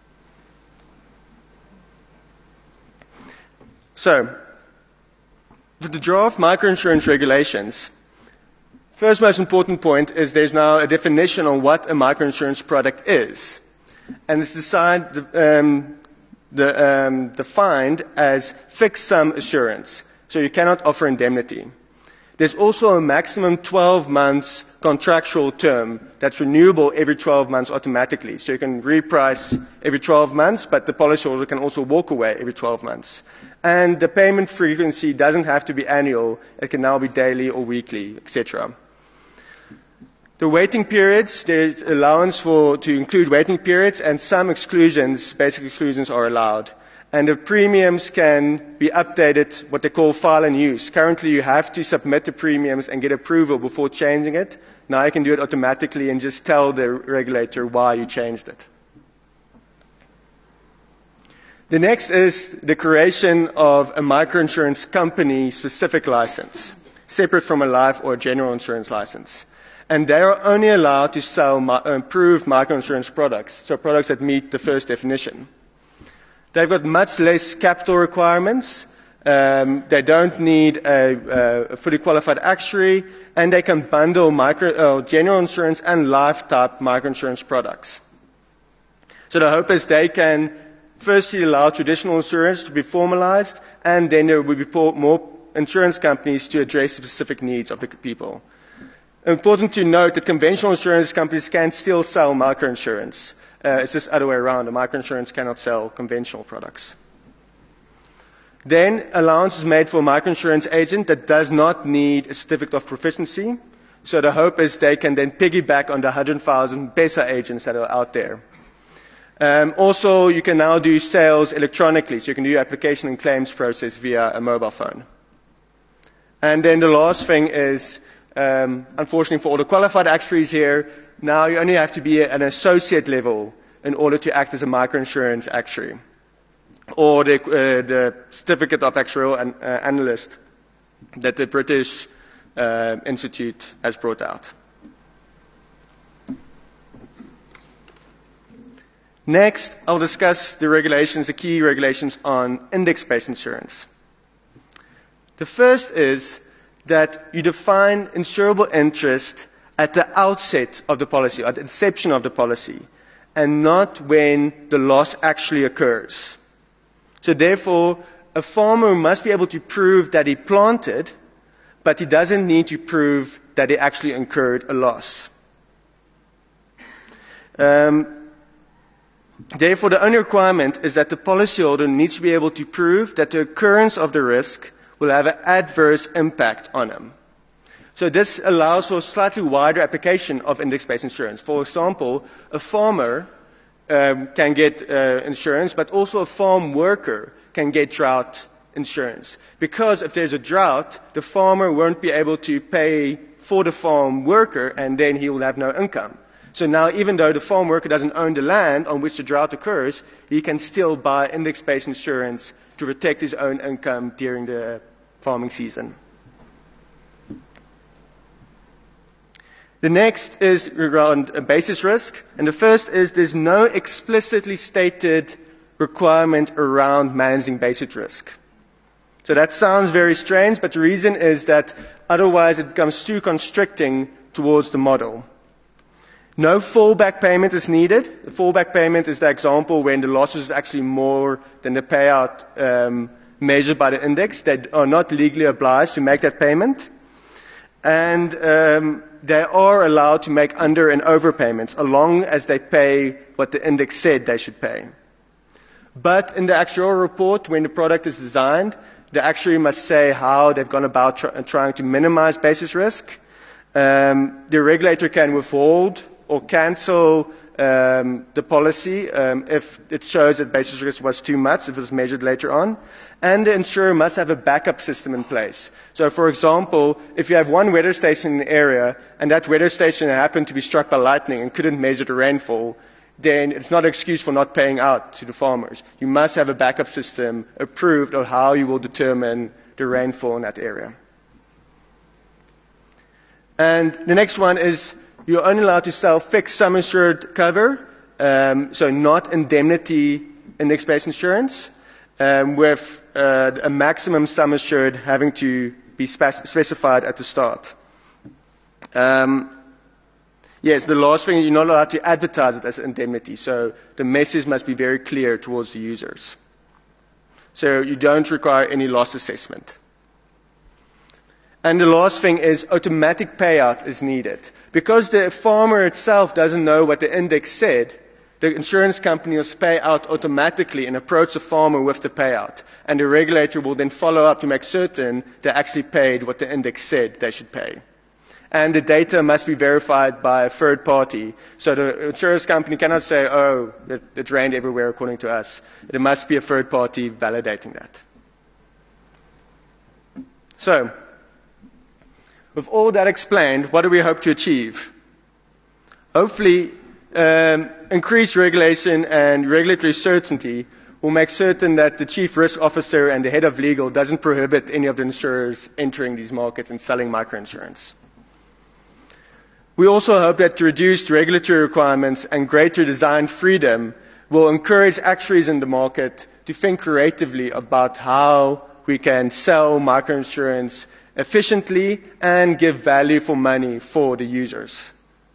So, for the draft microinsurance regulations, first most important point is there's now a definition on what a microinsurance product is. And it's decided, um, the, um, defined as fixed sum assurance. So you cannot offer indemnity. There's also a maximum twelve months contractual term that's renewable every twelve months automatically. So you can reprice every twelve months, but the policyholder can also walk away every twelve months. And the payment frequency doesn't have to be annual. It can now be daily or weekly, et cetera. The waiting periods, there's allowance for, to include waiting periods, and some exclusions, basic exclusions, are allowed. And the premiums can be updated, what they call file and use. Currently, you have to submit the premiums and get approval before changing it. Now you can do it automatically and just tell the regulator why you changed it. The next is the creation of a microinsurance company-specific license, separate from a life or a general insurance license. And they are only allowed to sell mi- improved microinsurance products, so products that meet the first definition. They've got much less capital requirements, um, they don't need a, a fully qualified actuary, and they can bundle micro, uh, general insurance and life-type microinsurance products. So the hope is they can firstly allow traditional insurance to be formalized, and then there will be more insurance companies to address the specific needs of the people. Important to note that conventional insurance companies can still sell microinsurance. Uh, it's just the other way around. A microinsurance cannot sell conventional products. Then, allowance is made for a microinsurance agent that does not need a certificate of proficiency. So the hope is they can then piggyback on the one hundred thousand BESA agents that are out there. Um, also, you can now do sales electronically. So you can do your application and claims process via a mobile phone. And then the last thing is, um, unfortunately for all the qualified actuaries here, now you only have to be at an associate level in order to act as a microinsurance actuary, or the, uh, the certificate of actuarial an, uh, analyst that the British uh, Institute has brought out. Next, I'll discuss the regulations, the key regulations on index-based insurance. The first is that you define insurable interest at the outset of the policy, at the inception of the policy, and not when the loss actually occurs. So therefore, a farmer must be able to prove that he planted, but he doesn't need to prove that he actually incurred a loss. Um, therefore, the only requirement is that the policyholder needs to be able to prove that the occurrence of the risk will have an adverse impact on him. So this allows for a slightly wider application of index-based insurance. For example, a farmer um, can get uh, insurance, but also a farm worker can get drought insurance. Because if there's a drought, the farmer won't be able to pay for the farm worker, and then he will have no income. So now, even though the farm worker doesn't own the land on which the drought occurs, he can still buy index-based insurance to protect his own income during the farming season. The next is around a basis risk, and the first is there's no explicitly stated requirement around managing basis risk. So that sounds very strange, but the reason is that otherwise it becomes too constricting towards the model. No fallback payment is needed. The fallback payment is the example when the loss is actually more than the payout um, measured by the index. They are not legally obliged to make that payment. And um, they are allowed to make under and overpayments, as long as they pay what the index said they should pay. But in the actuarial report, when the product is designed, the actuary must say how they've gone about tr- trying to minimize basis risk. Um, the regulator can withhold or cancel um, the policy um, if it shows that basis risk was too much, if it was measured later on. And the insurer must have a backup system in place. So, for example, if you have one weather station in the area and that weather station happened to be struck by lightning and couldn't measure the rainfall, then it's not an excuse for not paying out to the farmers. You must have a backup system approved on how you will determine the rainfall in that area. And the next one is you're only allowed to sell fixed sum insured cover, um, so not indemnity index-based insurance, um, with uh, a maximum sum assured having to be spec- specified at the start. Um, yes, the last thing, you're not allowed to advertise it as indemnity, so the message must be very clear towards the users. So you don't require any loss assessment. And the last thing is automatic payout is needed. Because the farmer itself doesn't know what the index said, the insurance company will pay out automatically and approach the farmer with the payout. And the regulator will then follow up to make certain they actually paid what the index said they should pay. And the data must be verified by a third party. So the insurance company cannot say, oh, it, it rained everywhere according to us. There must be a third party validating that. So, with all that explained, what do we hope to achieve? Hopefully, um, increased regulation and regulatory certainty will make certain that the chief risk officer and the head of legal doesn't prohibit any of the insurers entering these markets and selling microinsurance. We also hope that reduced regulatory requirements and greater design freedom will encourage actuaries in the market to think creatively about how we can sell microinsurance efficiently and give value for money for the users.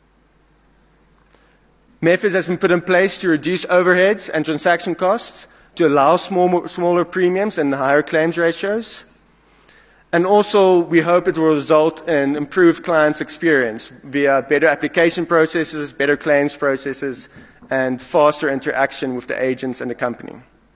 Methods has been put in place to reduce overheads and transaction costs, to allow small, smaller premiums and higher claims ratios. And also, we hope it will result in improved clients' experience via better application processes, better claims processes, and faster interaction with the agents and the company.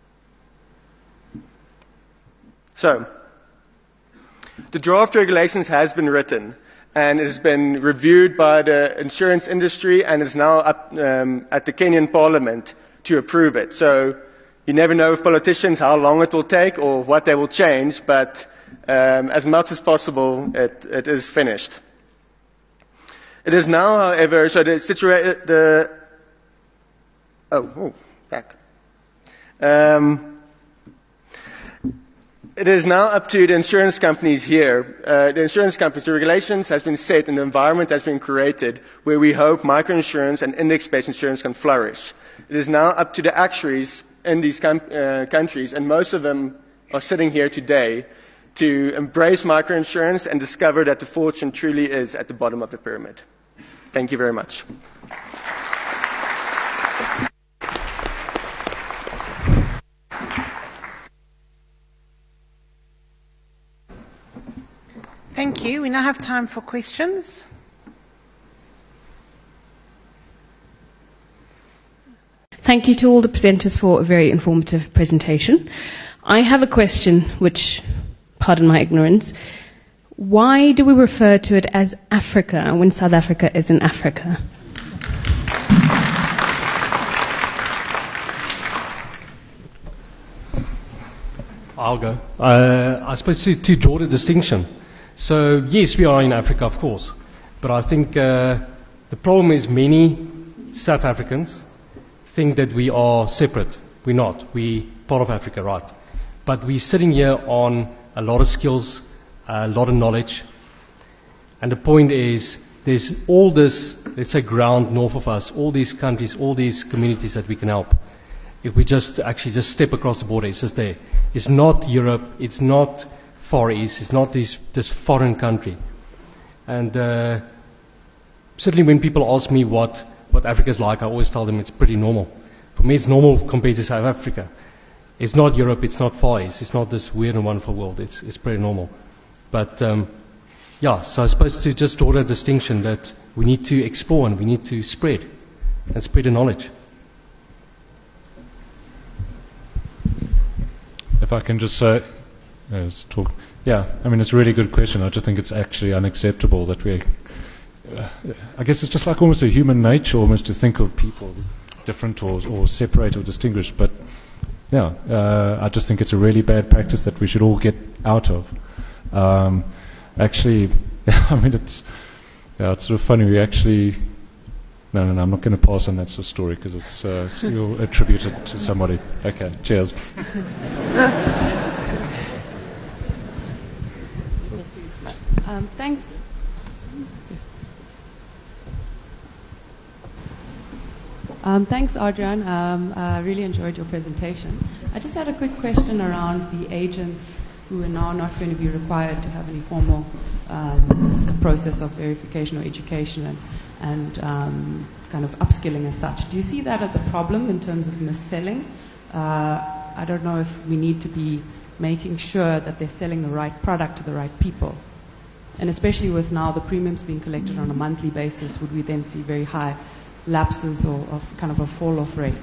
So, the draft regulations has been written, and it has been reviewed by the insurance industry and is now up um, at the Kenyan Parliament to approve it. So, you never know with politicians how long it will take or what they will change, but Um, as much as possible, it, it is finished. It is now, however, so the situation, the, oh, oh, back. Um, it is now up to the insurance companies here. Uh, the insurance companies, the regulations has been set and the environment has been created where we hope microinsurance and index-based insurance can flourish. It is now up to the actuaries in these com- uh, countries, and most of them are sitting here today, to embrace microinsurance and discover that the fortune truly is at the bottom of the pyramid. Thank you very much. Thank you. We now have time for questions. Thank you to all the presenters for a very informative presentation. I have a question which, pardon my ignorance, why do we refer to it as Africa when South Africa is in Africa? I'll go. Uh, I suppose to, to draw the distinction. So, yes, we are in Africa, of course. But I think uh, The problem is many South Africans think that we are separate. We're not. We're part of Africa, right? But we're sitting here on a lot of skills, a lot of knowledge. And the point is, there's all this, let's say, ground north of us, all these countries, all these communities that we can help. If we just actually just step across the border, it's just there. It's not Europe, it's not Far East, it's not this, this foreign country. And uh, certainly when people ask me what, what Africa is like, I always tell them it's pretty normal. For me, it's normal compared to South Africa. It's not Europe, it's not Far East, it's not this weird and wonderful world. It's, it's pretty normal. But um, yeah, so I suppose to just draw that distinction that we need to explore and we need to spread and spread the knowledge. If I can just say, uh, talk, yeah, I mean, it's a really good question. I just think it's actually unacceptable that we, uh, I guess it's just like almost a human nature almost to think of people different or, or separate or distinguished, but yeah, uh, I just think it's a really bad practice that we should all get out of. Um, actually, I mean, it's, yeah, it's sort of funny, we actually, no, no, no, I'm not going to pass on that sort of story because it's, uh, it's you'll attribute it to somebody. Okay, cheers. um, thanks. Um, thanks, Adrian. Um, I really enjoyed your presentation. I just had a quick question around the agents who are now not going to be required to have any formal um, process of verification or education and, and um, kind of upskilling as such. Do you see that as a problem in terms of mis-selling? Uh, I don't know if we need to be making sure that they're selling the right product to the right people. And especially with now the premiums being collected on a monthly basis, would we then see very high lapses or of kind of a fall-off rate?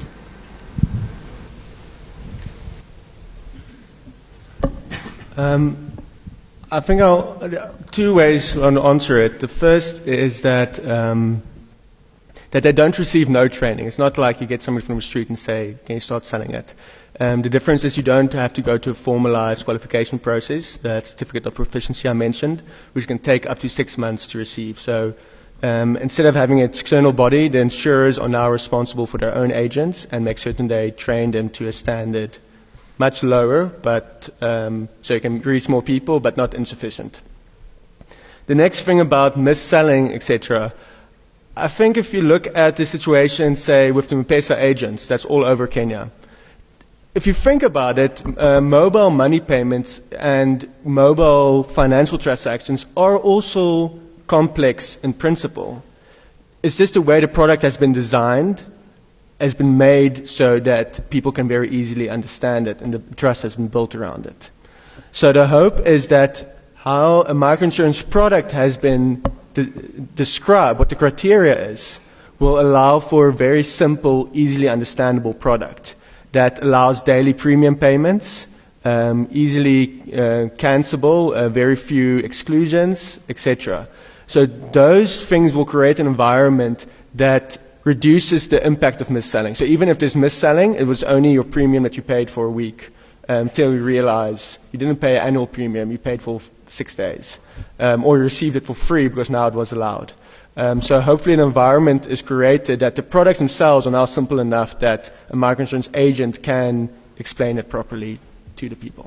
Um, I think I'll two ways to answer it. The first is that um, that they don't receive no training. It's not like you get somebody from the street and say, "Can you start selling it?" Um, the difference is you don't have to go to a formalized qualification process. That certificate of proficiency I mentioned, which can take up to six months to receive. So. Um, instead of having an external body, the insurers are now responsible for their own agents and make certain they train them to a standard much lower, but um, so you can reach more people, but not insufficient. The next thing about mis-selling, et cetera. I think if you look at the situation, say, with the M-Pesa agents, that's all over Kenya. If you think about it, uh, mobile money payments and mobile financial transactions are also complex in principle. It's just the way the product has been designed, has been made so that people can very easily understand it and the trust has been built around it. So the hope is that how a microinsurance product has been de- described, what the criteria is, will allow for a very simple, easily understandable product that allows daily premium payments, um, easily uh, cancelable, uh, very few exclusions, et cetera. So those things will create an environment that reduces the impact of mis-selling. So even if there's mis-selling, it was only your premium that you paid for a week until you realize you didn't pay annual premium, you paid for f- six days. Um, or you received it for free because now it was allowed. Um, so hopefully an environment is created that the products themselves are now simple enough that a microinsurance agent can explain it properly to the people.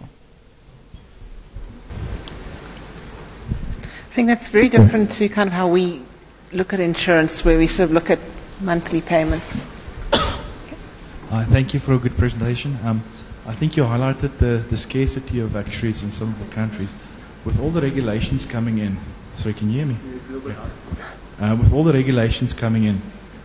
I think that's very different to kind of how we look at insurance, where we sort of look at monthly payments. Uh, thank you for a good presentation. Um, I think you highlighted the, the scarcity of actuaries in some of the countries. With all the regulations coming in, sorry, can you hear me? Uh, with all the regulations coming in,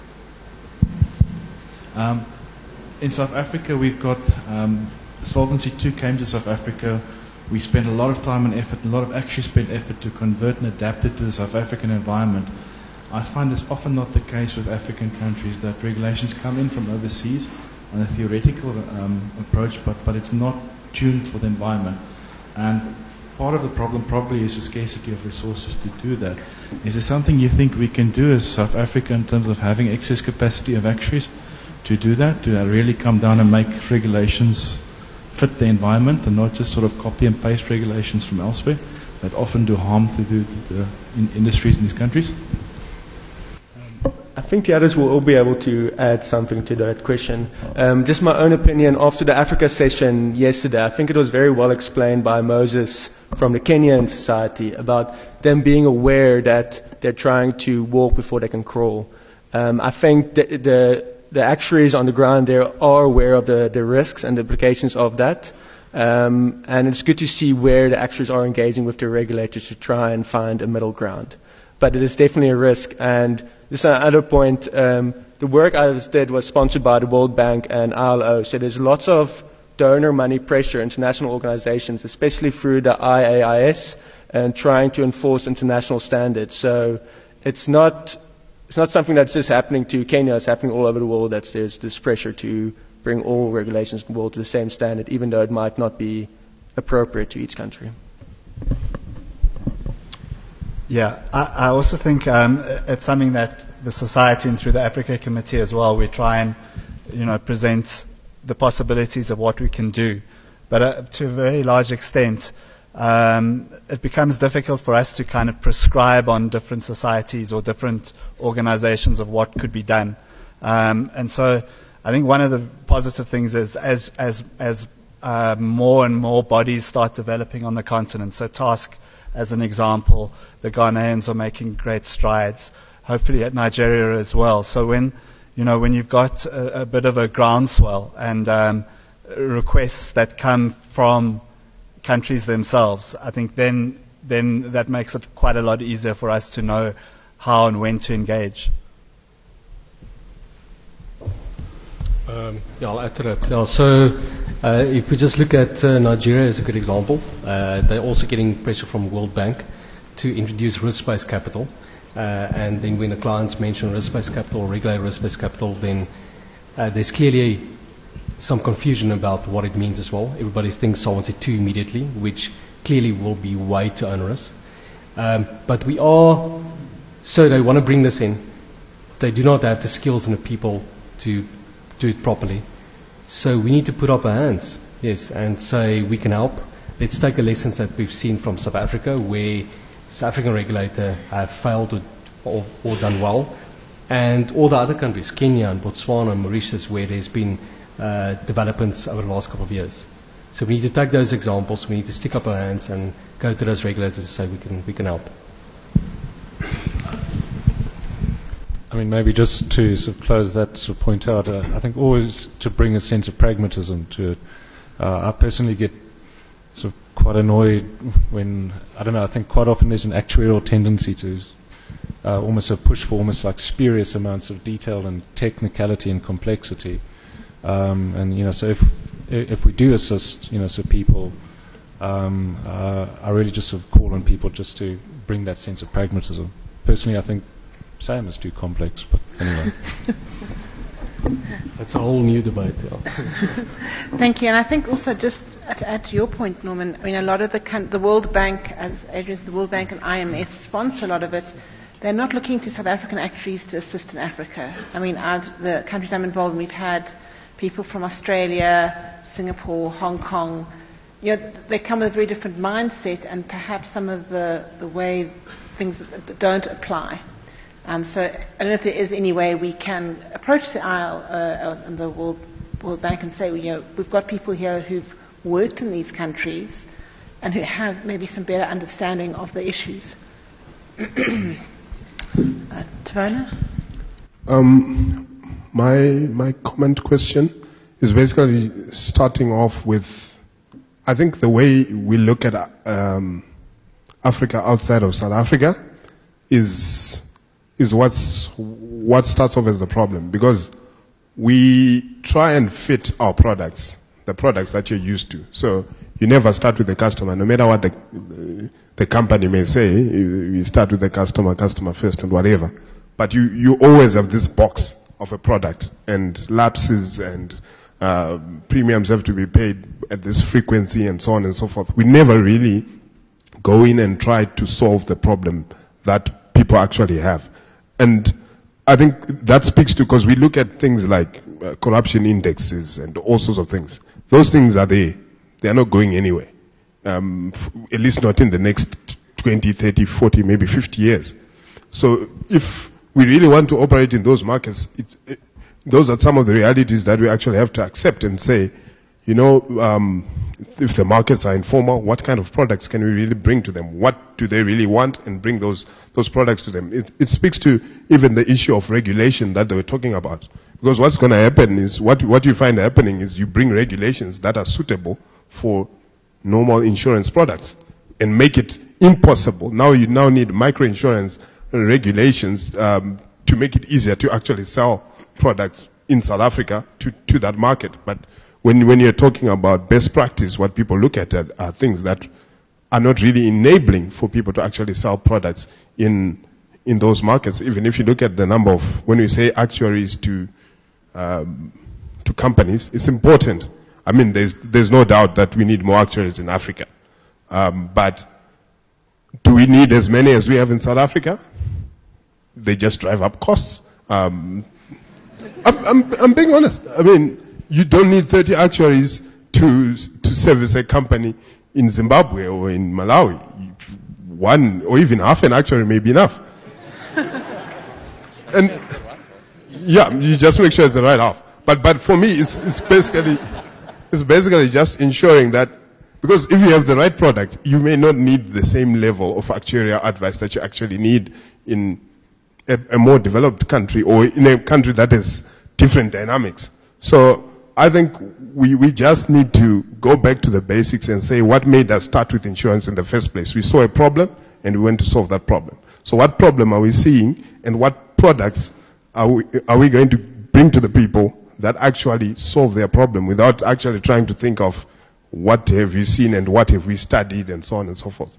um, in South Africa we've got um, Solvency two came to South Africa. We spent a lot of time and effort, a lot of actually spent effort to convert and adapt it to the South African environment. I find it's often not the case with African countries that regulations come in from overseas on a theoretical um, approach, but, but it's not tuned for the environment. And part of the problem probably is the scarcity of resources to do that. Is there something you think we can do as South Africa in terms of having excess capacity of actuaries to do that, to really come down and make regulations fit the environment and not just sort of copy and paste regulations from elsewhere that often do harm to, do, to the in industries in these countries? I think the others will all be able to add something to that question. Um, just my own opinion, after the Africa session yesterday, I think it was very well explained by Moses from the Kenyan Society about them being aware that they're trying to walk before they can crawl. Um, I think the, the, the actuaries on the ground there are aware of the, the risks and the implications of that. Um, and it's good to see where the actuaries are engaging with the regulators to try and find a middle ground. But it is definitely a risk. And this is another point. Um, the work I did was sponsored by the World Bank and I L O. So there's lots of donor money pressure, international organizations, especially through the I A I S, and trying to enforce international standards. So it's not it's not something that's just happening to Kenya. It's happening all over the world. That there's this pressure to bring all regulations in the world to the same standard, even though it might not be appropriate to each country. Yeah, I, I also think um, it's something that the society and through the Africa Committee as well, we try and, you know, present the possibilities of what we can do. But uh, to a very large extent, um, it becomes difficult for us to kind of prescribe on different societies or different organizations of what could be done. Um, and so I think one of the positive things is as, as, as uh, more and more bodies start developing on the continent, so TASC as an example, the Ghanaians are making great strides, hopefully at Nigeria as well. So when, you know, when you've got a, a bit of a groundswell and um, requests that come from countries themselves, I think then then that makes it quite a lot easier for us to know how and when to engage. Um, yeah, I'll add to that. Yeah, so uh, if we just look at uh, Nigeria as a good example, uh, they're also getting pressure from World Bank to introduce risk-based capital. Uh, and then when the clients mention risk-based capital or regular risk-based capital, then uh, there's clearly some confusion about what it means as well. Everybody thinks Solvency two immediately, which clearly will be way too onerous. Um, but we are, so they want to bring this in. They do not have the skills and the people to do it properly. So we need to put up our hands, yes, and say we can help. Let's take the lessons that we've seen from South Africa, where South African regulator have failed or, or, or done well, and all the other countries, Kenya and Botswana and Mauritius, where there's been uh, developments over the last couple of years. So we need to take those examples, we need to stick up our hands and go to those regulators and say we can, we can help. I mean, maybe just to sort of close that sort of point out, uh, I think always to bring a sense of pragmatism to it. Uh, I personally get sort of quite annoyed when, I don't know, I think quite often there's an actuarial tendency to uh, almost a push for almost like spurious amounts of detail and technicality and complexity. Um, and, you know, so if if we do assist, you know, so people, um, uh, I really just sort of call on people just to bring that sense of pragmatism. Personally, I think SAM is too complex, but anyway. That's a whole new debate. Yeah. Thank you. And I think also just to add to your point, Norman, I mean, a lot of the the World Bank, as Adrian said, the World Bank and I M F sponsor a lot of it. They're not looking to South African actuaries to assist in Africa. I mean, I've, the countries I'm involved in, we've had people from Australia, Singapore, Hong Kong. You know, they come with a very different mindset and perhaps some of the, the way things don't apply. Um, so I don't know if there is any way we can approach the I L uh, and the World, World Bank and say, you know, we've got people here who've worked in these countries and who have maybe some better understanding of the issues. uh, Tavona? Um, my my comment question is basically starting off with, I think the way we look at um, Africa outside of South Africa is is what's what starts off as the problem, because we try and fit our products, the products that you're used to. So you never start with the customer, no matter what the the company may say. You, you start with the customer, customer first, and whatever. But you you always have this box of a product, and lapses and uh, premiums have to be paid at this frequency, and so on and so forth. We never really go in and try to solve the problem that people actually have. And I think that speaks to, because we look at things like uh, corruption indexes and all sorts of things. Those things are there. They are not going anywhere. Um, f- at least not in the next twenty, thirty, forty, maybe fifty years. So if we really want to operate in those markets, it, it, those are some of the realities that we actually have to accept and say, you know, um, if the markets are informal, what kind of products can we really bring to them? What do they really want, and bring those those products to them? It, it speaks to even the issue of regulation that they were talking about. Because what's going to happen is, what what you find happening is you bring regulations that are suitable for normal insurance products and make it impossible. Now you now need microinsurance regulations um, to make it easier to actually sell products in South Africa to, to that market. But when when you're talking about best practice, what people look at are, are things that are not really enabling for people to actually sell products in in those markets. Even if you look at the number of, when we say actuaries to um, to companies, it's important. I mean, there's there's no doubt that we need more actuaries in Africa, um, but do we need as many as we have in South Africa? They just drive up costs. Um, I'm, I'm, I'm being honest. I mean, you don't need thirty actuaries to to service a company in Zimbabwe or in Malawi. One or even half an actuary may be enough. And yeah, you just make sure it's the right half. But but for me, it's it's basically it's basically just ensuring that, because if you have the right product, you may not need the same level of actuarial advice that you actually need in a, a more developed country, or in a country that has different dynamics. So I think we, we just need to go back to the basics and say, what made us start with insurance in the first place? We saw a problem and we went to solve that problem. So what problem are we seeing, and what products are we, are we going to bring to the people that actually solve their problem, without actually trying to think of what have you seen and what have we studied and so on and so forth.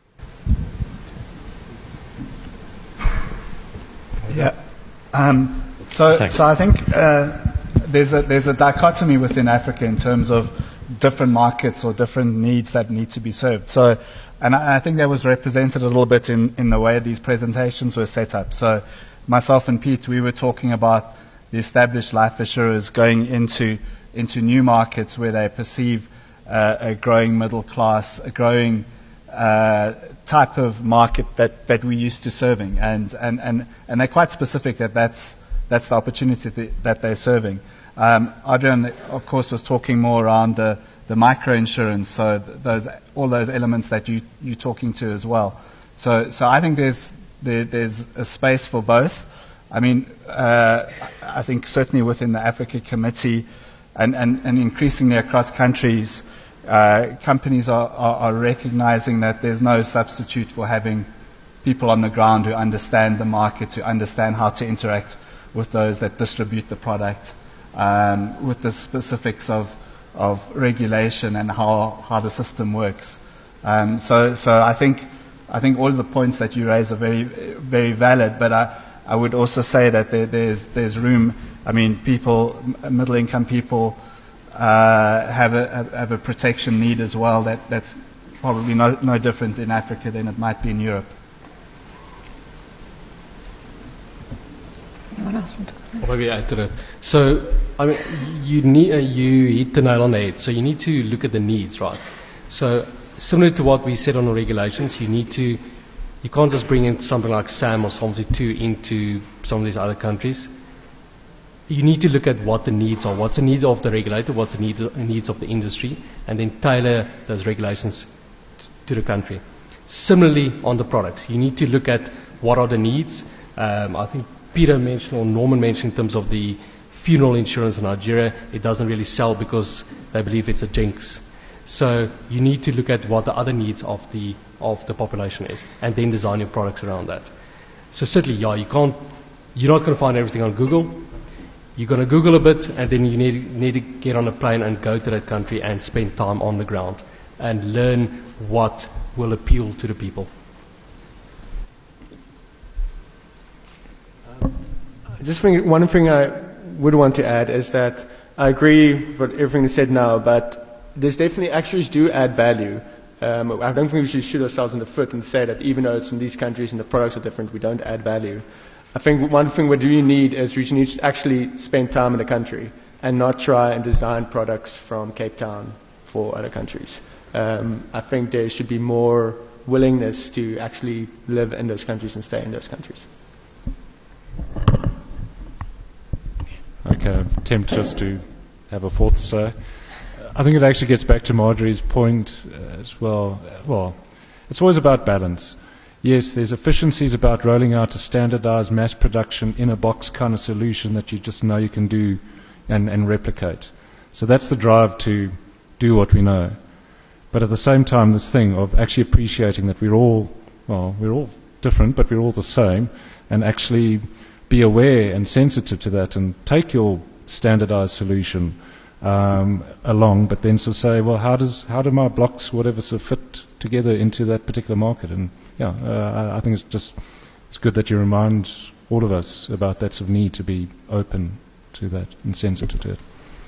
Yeah. Um, so, so I think uh, there's a there's a dichotomy within Africa in terms of different markets or different needs that need to be served. So, and I, I think that was represented a little bit in, in the way these presentations were set up. So, myself and Pete, we were talking about the established life assurers going into into new markets where they perceive uh, a growing middle class, a growing uh, type of market that, that we're used to serving, and, and, and, and they're quite specific that that's that's the opportunity that, that they're serving. Um, Adrian, of course, was talking more around the, the microinsurance, so th- those all those elements that you you're talking to as well. So so I think there's there, there's a space for both. I mean, uh, I think certainly within the Africa Committee, and, and, and increasingly across countries, uh, companies are, are, are recognizing that there's no substitute for having people on the ground who understand the market, who understand how to interact with those that distribute the product, um, with the specifics of, of regulation and how, how the system works. Um, so, so I think I think all the points that you raise are very very valid, but I. I would also say that there, there's there's room. I mean, people, middle income people, uh, have a have a protection need as well. That that's probably no no different in Africa than it might be in Europe. Anyone else want to comment? Maybe add to that. So, I mean, you need uh, you hit the nail on the head. So you need to look at the needs, right? So similar to what we said on the regulations, you need to. You can't just bring in something like SAM or Solvency two into some of these other countries. You need to look at what the needs are. What's the need of the regulator? What's the need, needs of the industry? And then tailor those regulations t- to the country. Similarly, on the products, you need to look at what are the needs. Um, I think Peter mentioned, or Norman mentioned, in terms of the funeral insurance in Nigeria, it doesn't really sell because they believe it's a jinx. So you need to look at what the other needs of the of the population is, and then design your products around that. So certainly, yeah, you can't, you're not going to find everything on Google. You're going to Google a bit, and then you need, need to get on a plane and go to that country and spend time on the ground and learn what will appeal to the people. Just one thing I would want to add is that I agree with everything that's said now, but there's definitely actuaries do add value. Um, I don't think we should shoot ourselves in the foot and say that even though it's in these countries and the products are different, we don't add value. I think one thing we do need is we need to actually spend time in the country and not try and design products from Cape Town for other countries. Um, I think there should be more willingness to actually live in those countries and stay in those countries. Okay, I'm tempted just to have a fourth say. I think it actually gets back to Marjorie's point uh, as well. Well, it's always about balance. Yes, there's efficiencies about rolling out a standardized mass production in a box kind of solution that you just know you can do and, and replicate. So that's the drive to do what we know. But at the same time, this thing of actually appreciating that we're all, well, we're all different, but we're all the same, and actually be aware and sensitive to that and take your standardized solution um, along, but then sort of say, well, how does how do my blocks, whatever, sort of fit together into that particular market? And yeah, uh, I, I think it's just it's good that you remind all of us about that sort of need to be open to that and sensitive to it.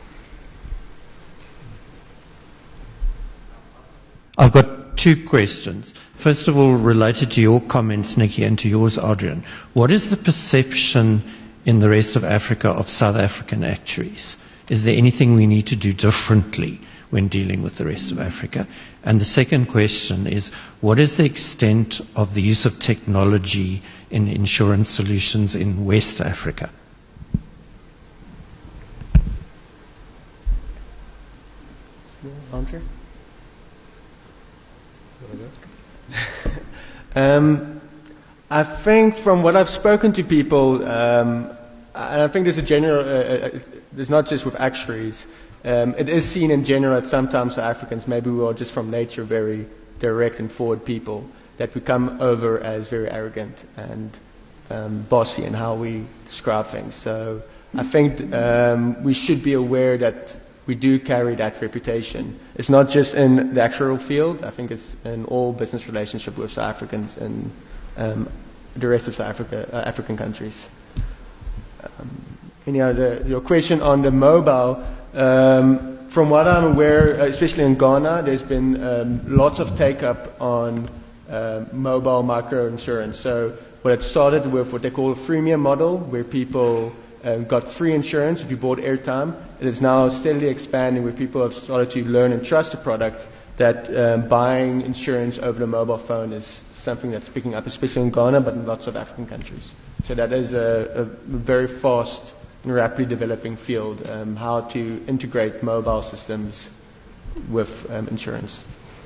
I've got two questions. First of all, related to your comments, Nikki, and to yours, Adrian. What is the perception in the rest of Africa of South African actuaries? Is there anything we need to do differently when dealing with the rest of Africa? And the second question is, what is the extent of the use of technology in insurance solutions in West Africa? Answer? um, I think from what I've spoken to people, um, and I think there's a general, uh, uh, there's not just with actuaries, um, it is seen in general that sometimes Africans, maybe we are just from nature very direct and forward people, that we come over as very arrogant and um, bossy in how we describe things. So I think um, we should be aware that we do carry that reputation. It's not just in the actuarial field. I think it's in all business relationship with South Africans and um, the rest of South Africa, uh, African countries. Um, any other, your question on the mobile, um, from what I'm aware, especially in Ghana, there's been um, lots of take-up on uh, mobile micro-insurance. So what it started with what they call a freemium model, where people Um, got free insurance if you bought airtime. It is now steadily expanding where people have started to learn and trust the product, that um, buying insurance over the mobile phone is something that's picking up, especially in Ghana, but in lots of African countries. So that is a, a very fast and rapidly developing field, um, how to integrate mobile systems with um, insurance.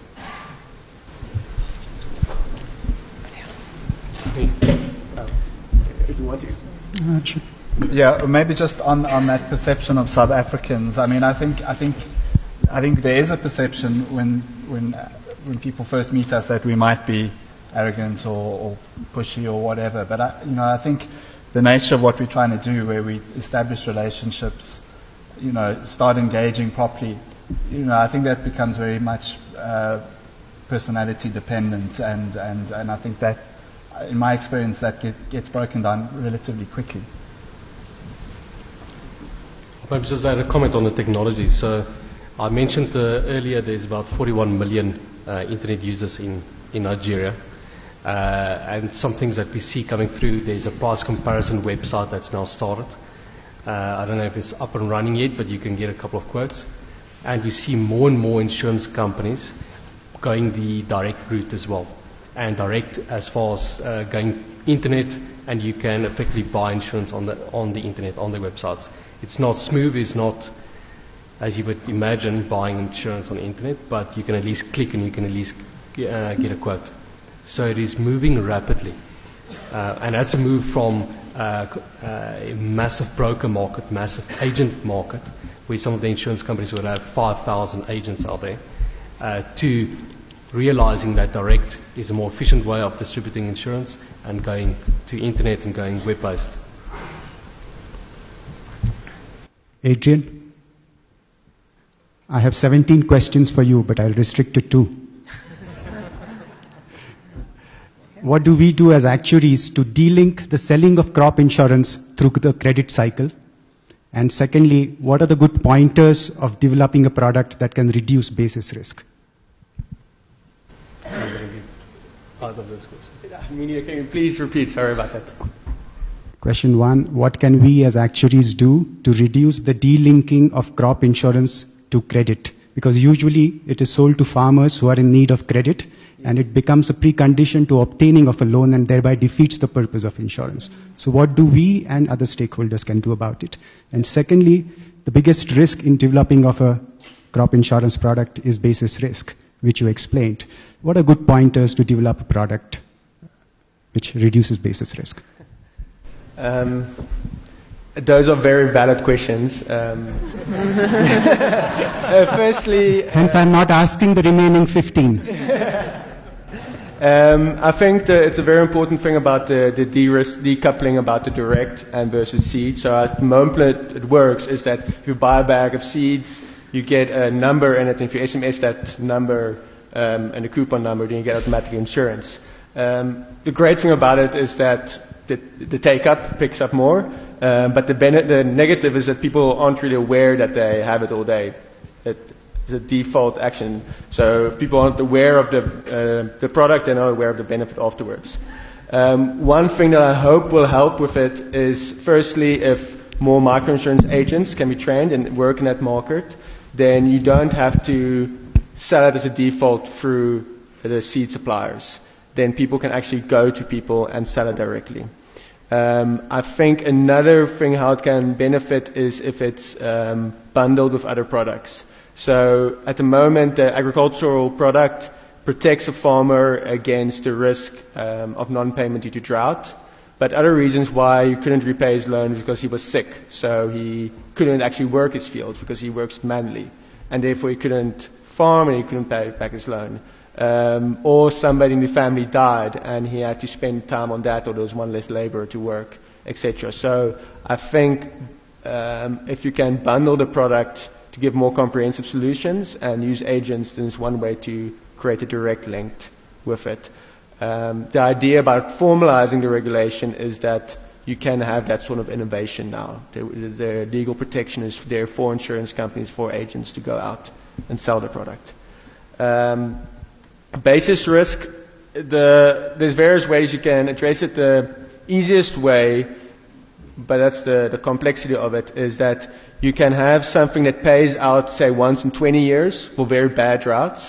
If you want to. Uh, Yeah, maybe just on, on that perception of South Africans. I mean, I think I think I think there is a perception when when uh, when people first meet us that we might be arrogant or, or pushy or whatever. But I, you know, I think the nature of what we're trying to do, where we establish relationships, you know, start engaging properly, you know, I think that becomes very much uh, personality dependent, and, and and I think that, in my experience, that get, gets broken down relatively quickly. Maybe just add a comment on the technology. So I mentioned uh, earlier there's about forty-one million uh, internet users in, in Nigeria. Uh, and some things that we see coming through, there's a price comparison website that's now started. Uh, I don't know if it's up and running yet, but you can get a couple of quotes. And we see more and more insurance companies going the direct route as well. And direct as far as uh, going internet, and you can effectively buy insurance on the on the internet, on the websites. It's not smooth, it's not, as you would imagine, buying insurance on the internet, but you can at least click and you can at least uh, get a quote. So it is moving rapidly. Uh, and that's a move from uh, uh, a massive broker market, massive agent market, where some of the insurance companies will have five thousand agents out there, uh, to realizing that direct is a more efficient way of distributing insurance and going to internet and going web-based. Adrian, I have seventeen questions for you, but I'll restrict to two. What do we do as actuaries to de-link the selling of crop insurance through the credit cycle? And secondly, what are the good pointers of developing a product that can reduce basis risk? Please repeat, sorry about that. Question one, what can we as actuaries do to reduce the de-linking of crop insurance to credit Because usually it is sold to farmers who are in need of credit, and it becomes a precondition to obtaining of a loan and thereby defeats the purpose of insurance. So what do we and other stakeholders can do about it? And secondly, the biggest risk in developing of a crop insurance product is basis risk, which you explained. What are good pointers to develop a product which reduces basis risk? Um, those are very valid questions. Um, uh, firstly... Hence uh, I'm not asking the remaining fifteen. Um, I think that it's a very important thing about the, the de-risk, decoupling about the direct and versus seed. So at the moment it works is that if you buy a bag of seeds, you get a number in it, and if you S M S that number um, and a coupon number, then you get automatic insurance. Um, the great thing about it is that the, the take-up picks up more, um, but the, bene- the negative is that people aren't really aware that they have it all day. It, It's a default action. So if people aren't aware of the, uh, the product, they're not aware of the benefit afterwards. Um, one thing that I hope will help with it is, firstly, if more microinsurance agents can be trained and work in that market, then you don't have to sell it as a default through the seed suppliers. Then people can actually go to people and sell it directly. Um, I think another thing how it can benefit is if it's um, bundled with other products. So at the moment, the agricultural product protects a farmer against the risk um, of non-payment due to drought. But other reasons why you couldn't repay his loan is because he was sick. So he couldn't actually work his field because he works manually. And therefore he couldn't farm and he couldn't pay back his loan. Um, or somebody in the family died and he had to spend time on that, or there was one less labourer to work, et cetera. So I think um, if you can bundle the product to give more comprehensive solutions and use agents, then it's one way to create a direct link with it. Um, the idea about formalizing the regulation is that you can have that sort of innovation now. The, the legal protection is there for insurance companies, for agents to go out and sell the product. Um, basis risk, the, there's various ways you can address it. The easiest way, but that's the, the complexity of it, is that you can have something that pays out, say, once in twenty years for very bad droughts.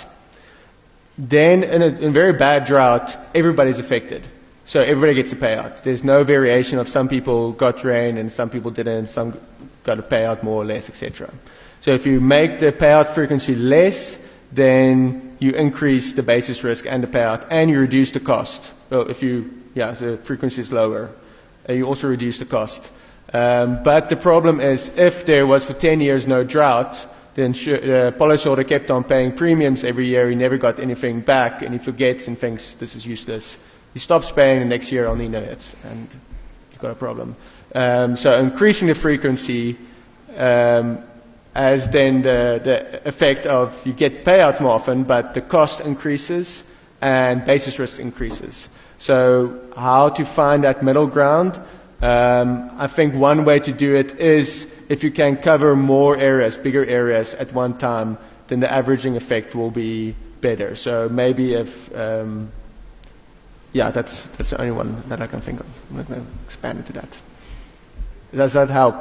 Then, in a in very bad drought, everybody's affected. So everybody gets a payout. There's no variation of some people got rain and some people didn't, some got a payout more or less, et cetera. So if you make the payout frequency less, then you increase the basis risk and the payout, and you reduce the cost. Well, if you, yeah, the frequency is lower, uh, you also reduce the cost. Um, but the problem is, if there was for ten years no drought, then the uh, policyholder kept on paying premiums every year. He never got anything back, and he forgets and thinks this is useless. He stops paying, and next year only knows, and you've got a problem. Um, so increasing the frequency um, as then the, the effect of you get payouts more often, but the cost increases and basis risk increases. So how to find that middle ground? Um, I think one way to do it is if you can cover more areas, bigger areas at one time, then the averaging effect will be better. So maybe if, um, yeah, that's that's the only one that I can think of. I'm not going to expand into that. Does that help?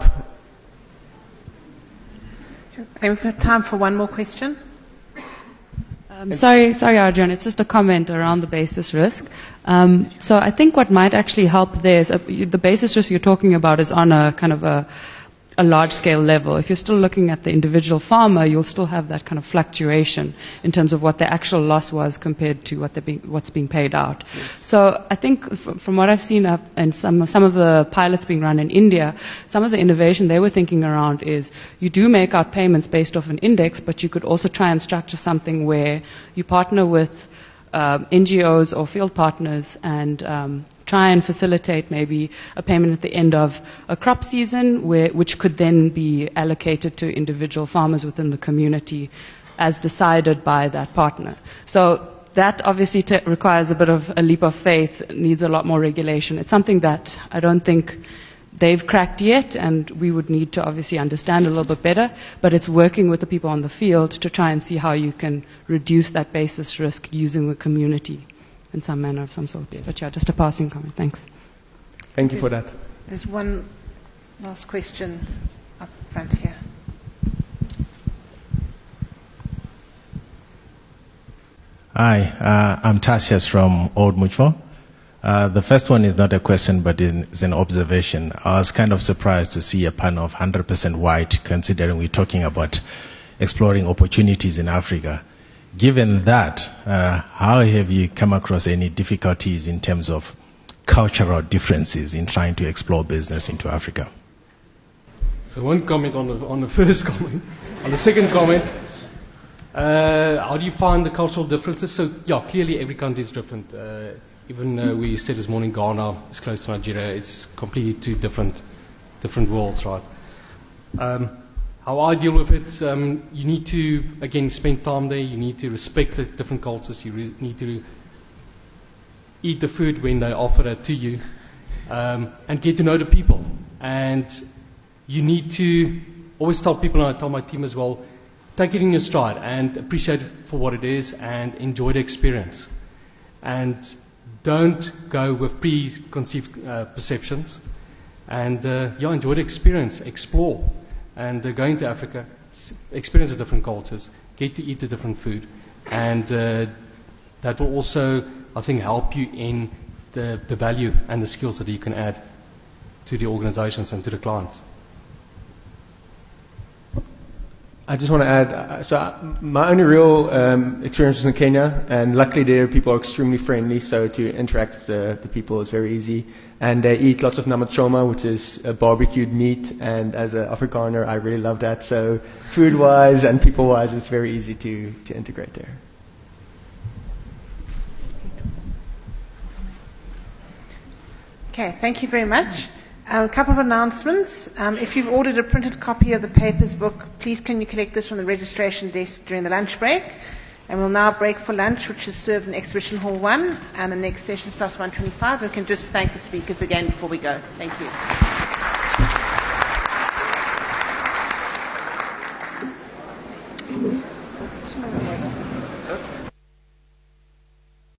I think we've got time for one more question. Um, sorry, sorry, Arjan. It's just a comment around the basis risk. Um, so I think what might actually help there is uh, the basis risk you're talking about is on a kind of a, a large-scale level. If you're still looking at the individual farmer, you'll still have that kind of fluctuation in terms of what the actual loss was compared to what being, what's being paid out. Yes. So I think f- from what I've seen uh, in some some of the pilots being run in India, some of the innovation they were thinking around is you do make out payments based off an index, but you could also try and structure something where you partner with uh, N G Os or field partners and um, try and facilitate maybe a payment at the end of a crop season, where, which could then be allocated to individual farmers within the community as decided by that partner. So that obviously t- requires a bit of a leap of faith, needs a lot more regulation. It's something that I don't think they've cracked yet, and we would need to obviously understand a little bit better, but it's working with the people on the field to try and see how you can reduce that basis risk using the community in some manner of some sort. Yes. But yeah, just a passing comment. Thanks. Thank you for that. There's one last question up front here. Hi, uh, I'm Tassius from Old Mutual. Uh, the first one is not a question, but it's an observation. I was kind of surprised to see a panel of one hundred percent white, considering we're talking about exploring opportunities in Africa. Given that, uh, how have you come across any difficulties in terms of cultural differences in trying to explore business into Africa? So one comment on the, on the first comment. On the second comment, uh, how do you find the cultural differences? So yeah, clearly every country is different. Uh, even uh, we said this morning Ghana is close to Nigeria. It's completely two different different worlds, right? Um, how I deal with it, um, you need to, again, spend time there. You need to respect the different cultures. You re- need to eat the food when they offer it to you, um, and get to know the people. And you need to always tell people, and I tell my team as well, take it in your stride and appreciate it for what it is and enjoy the experience. And don't go with preconceived uh, perceptions. And uh, yeah, enjoy the experience, explore. And uh, going to Africa, experience the different cultures, get to eat the different food. And uh, that will also, I think, help you in the, the value and the skills that you can add to the organizations and to the clients. I just want to add, uh, so uh, my only real um, experience was in Kenya, and luckily there people are extremely friendly, so to interact with the, the people is very easy. And they eat lots of namachoma, which is a barbecued meat, and as an Afrikaner, I really love that. So food-wise and people-wise, it's very easy to, to integrate there. Okay, thank you very much. Um, a couple of announcements. Um, if you've ordered a printed copy of the Papers book, please can you collect this from the registration desk during the lunch break. And we'll now break for lunch, which is served in Exhibition Hall one, and the next session starts at one twenty-five. We can just thank the speakers again before we go. Thank you.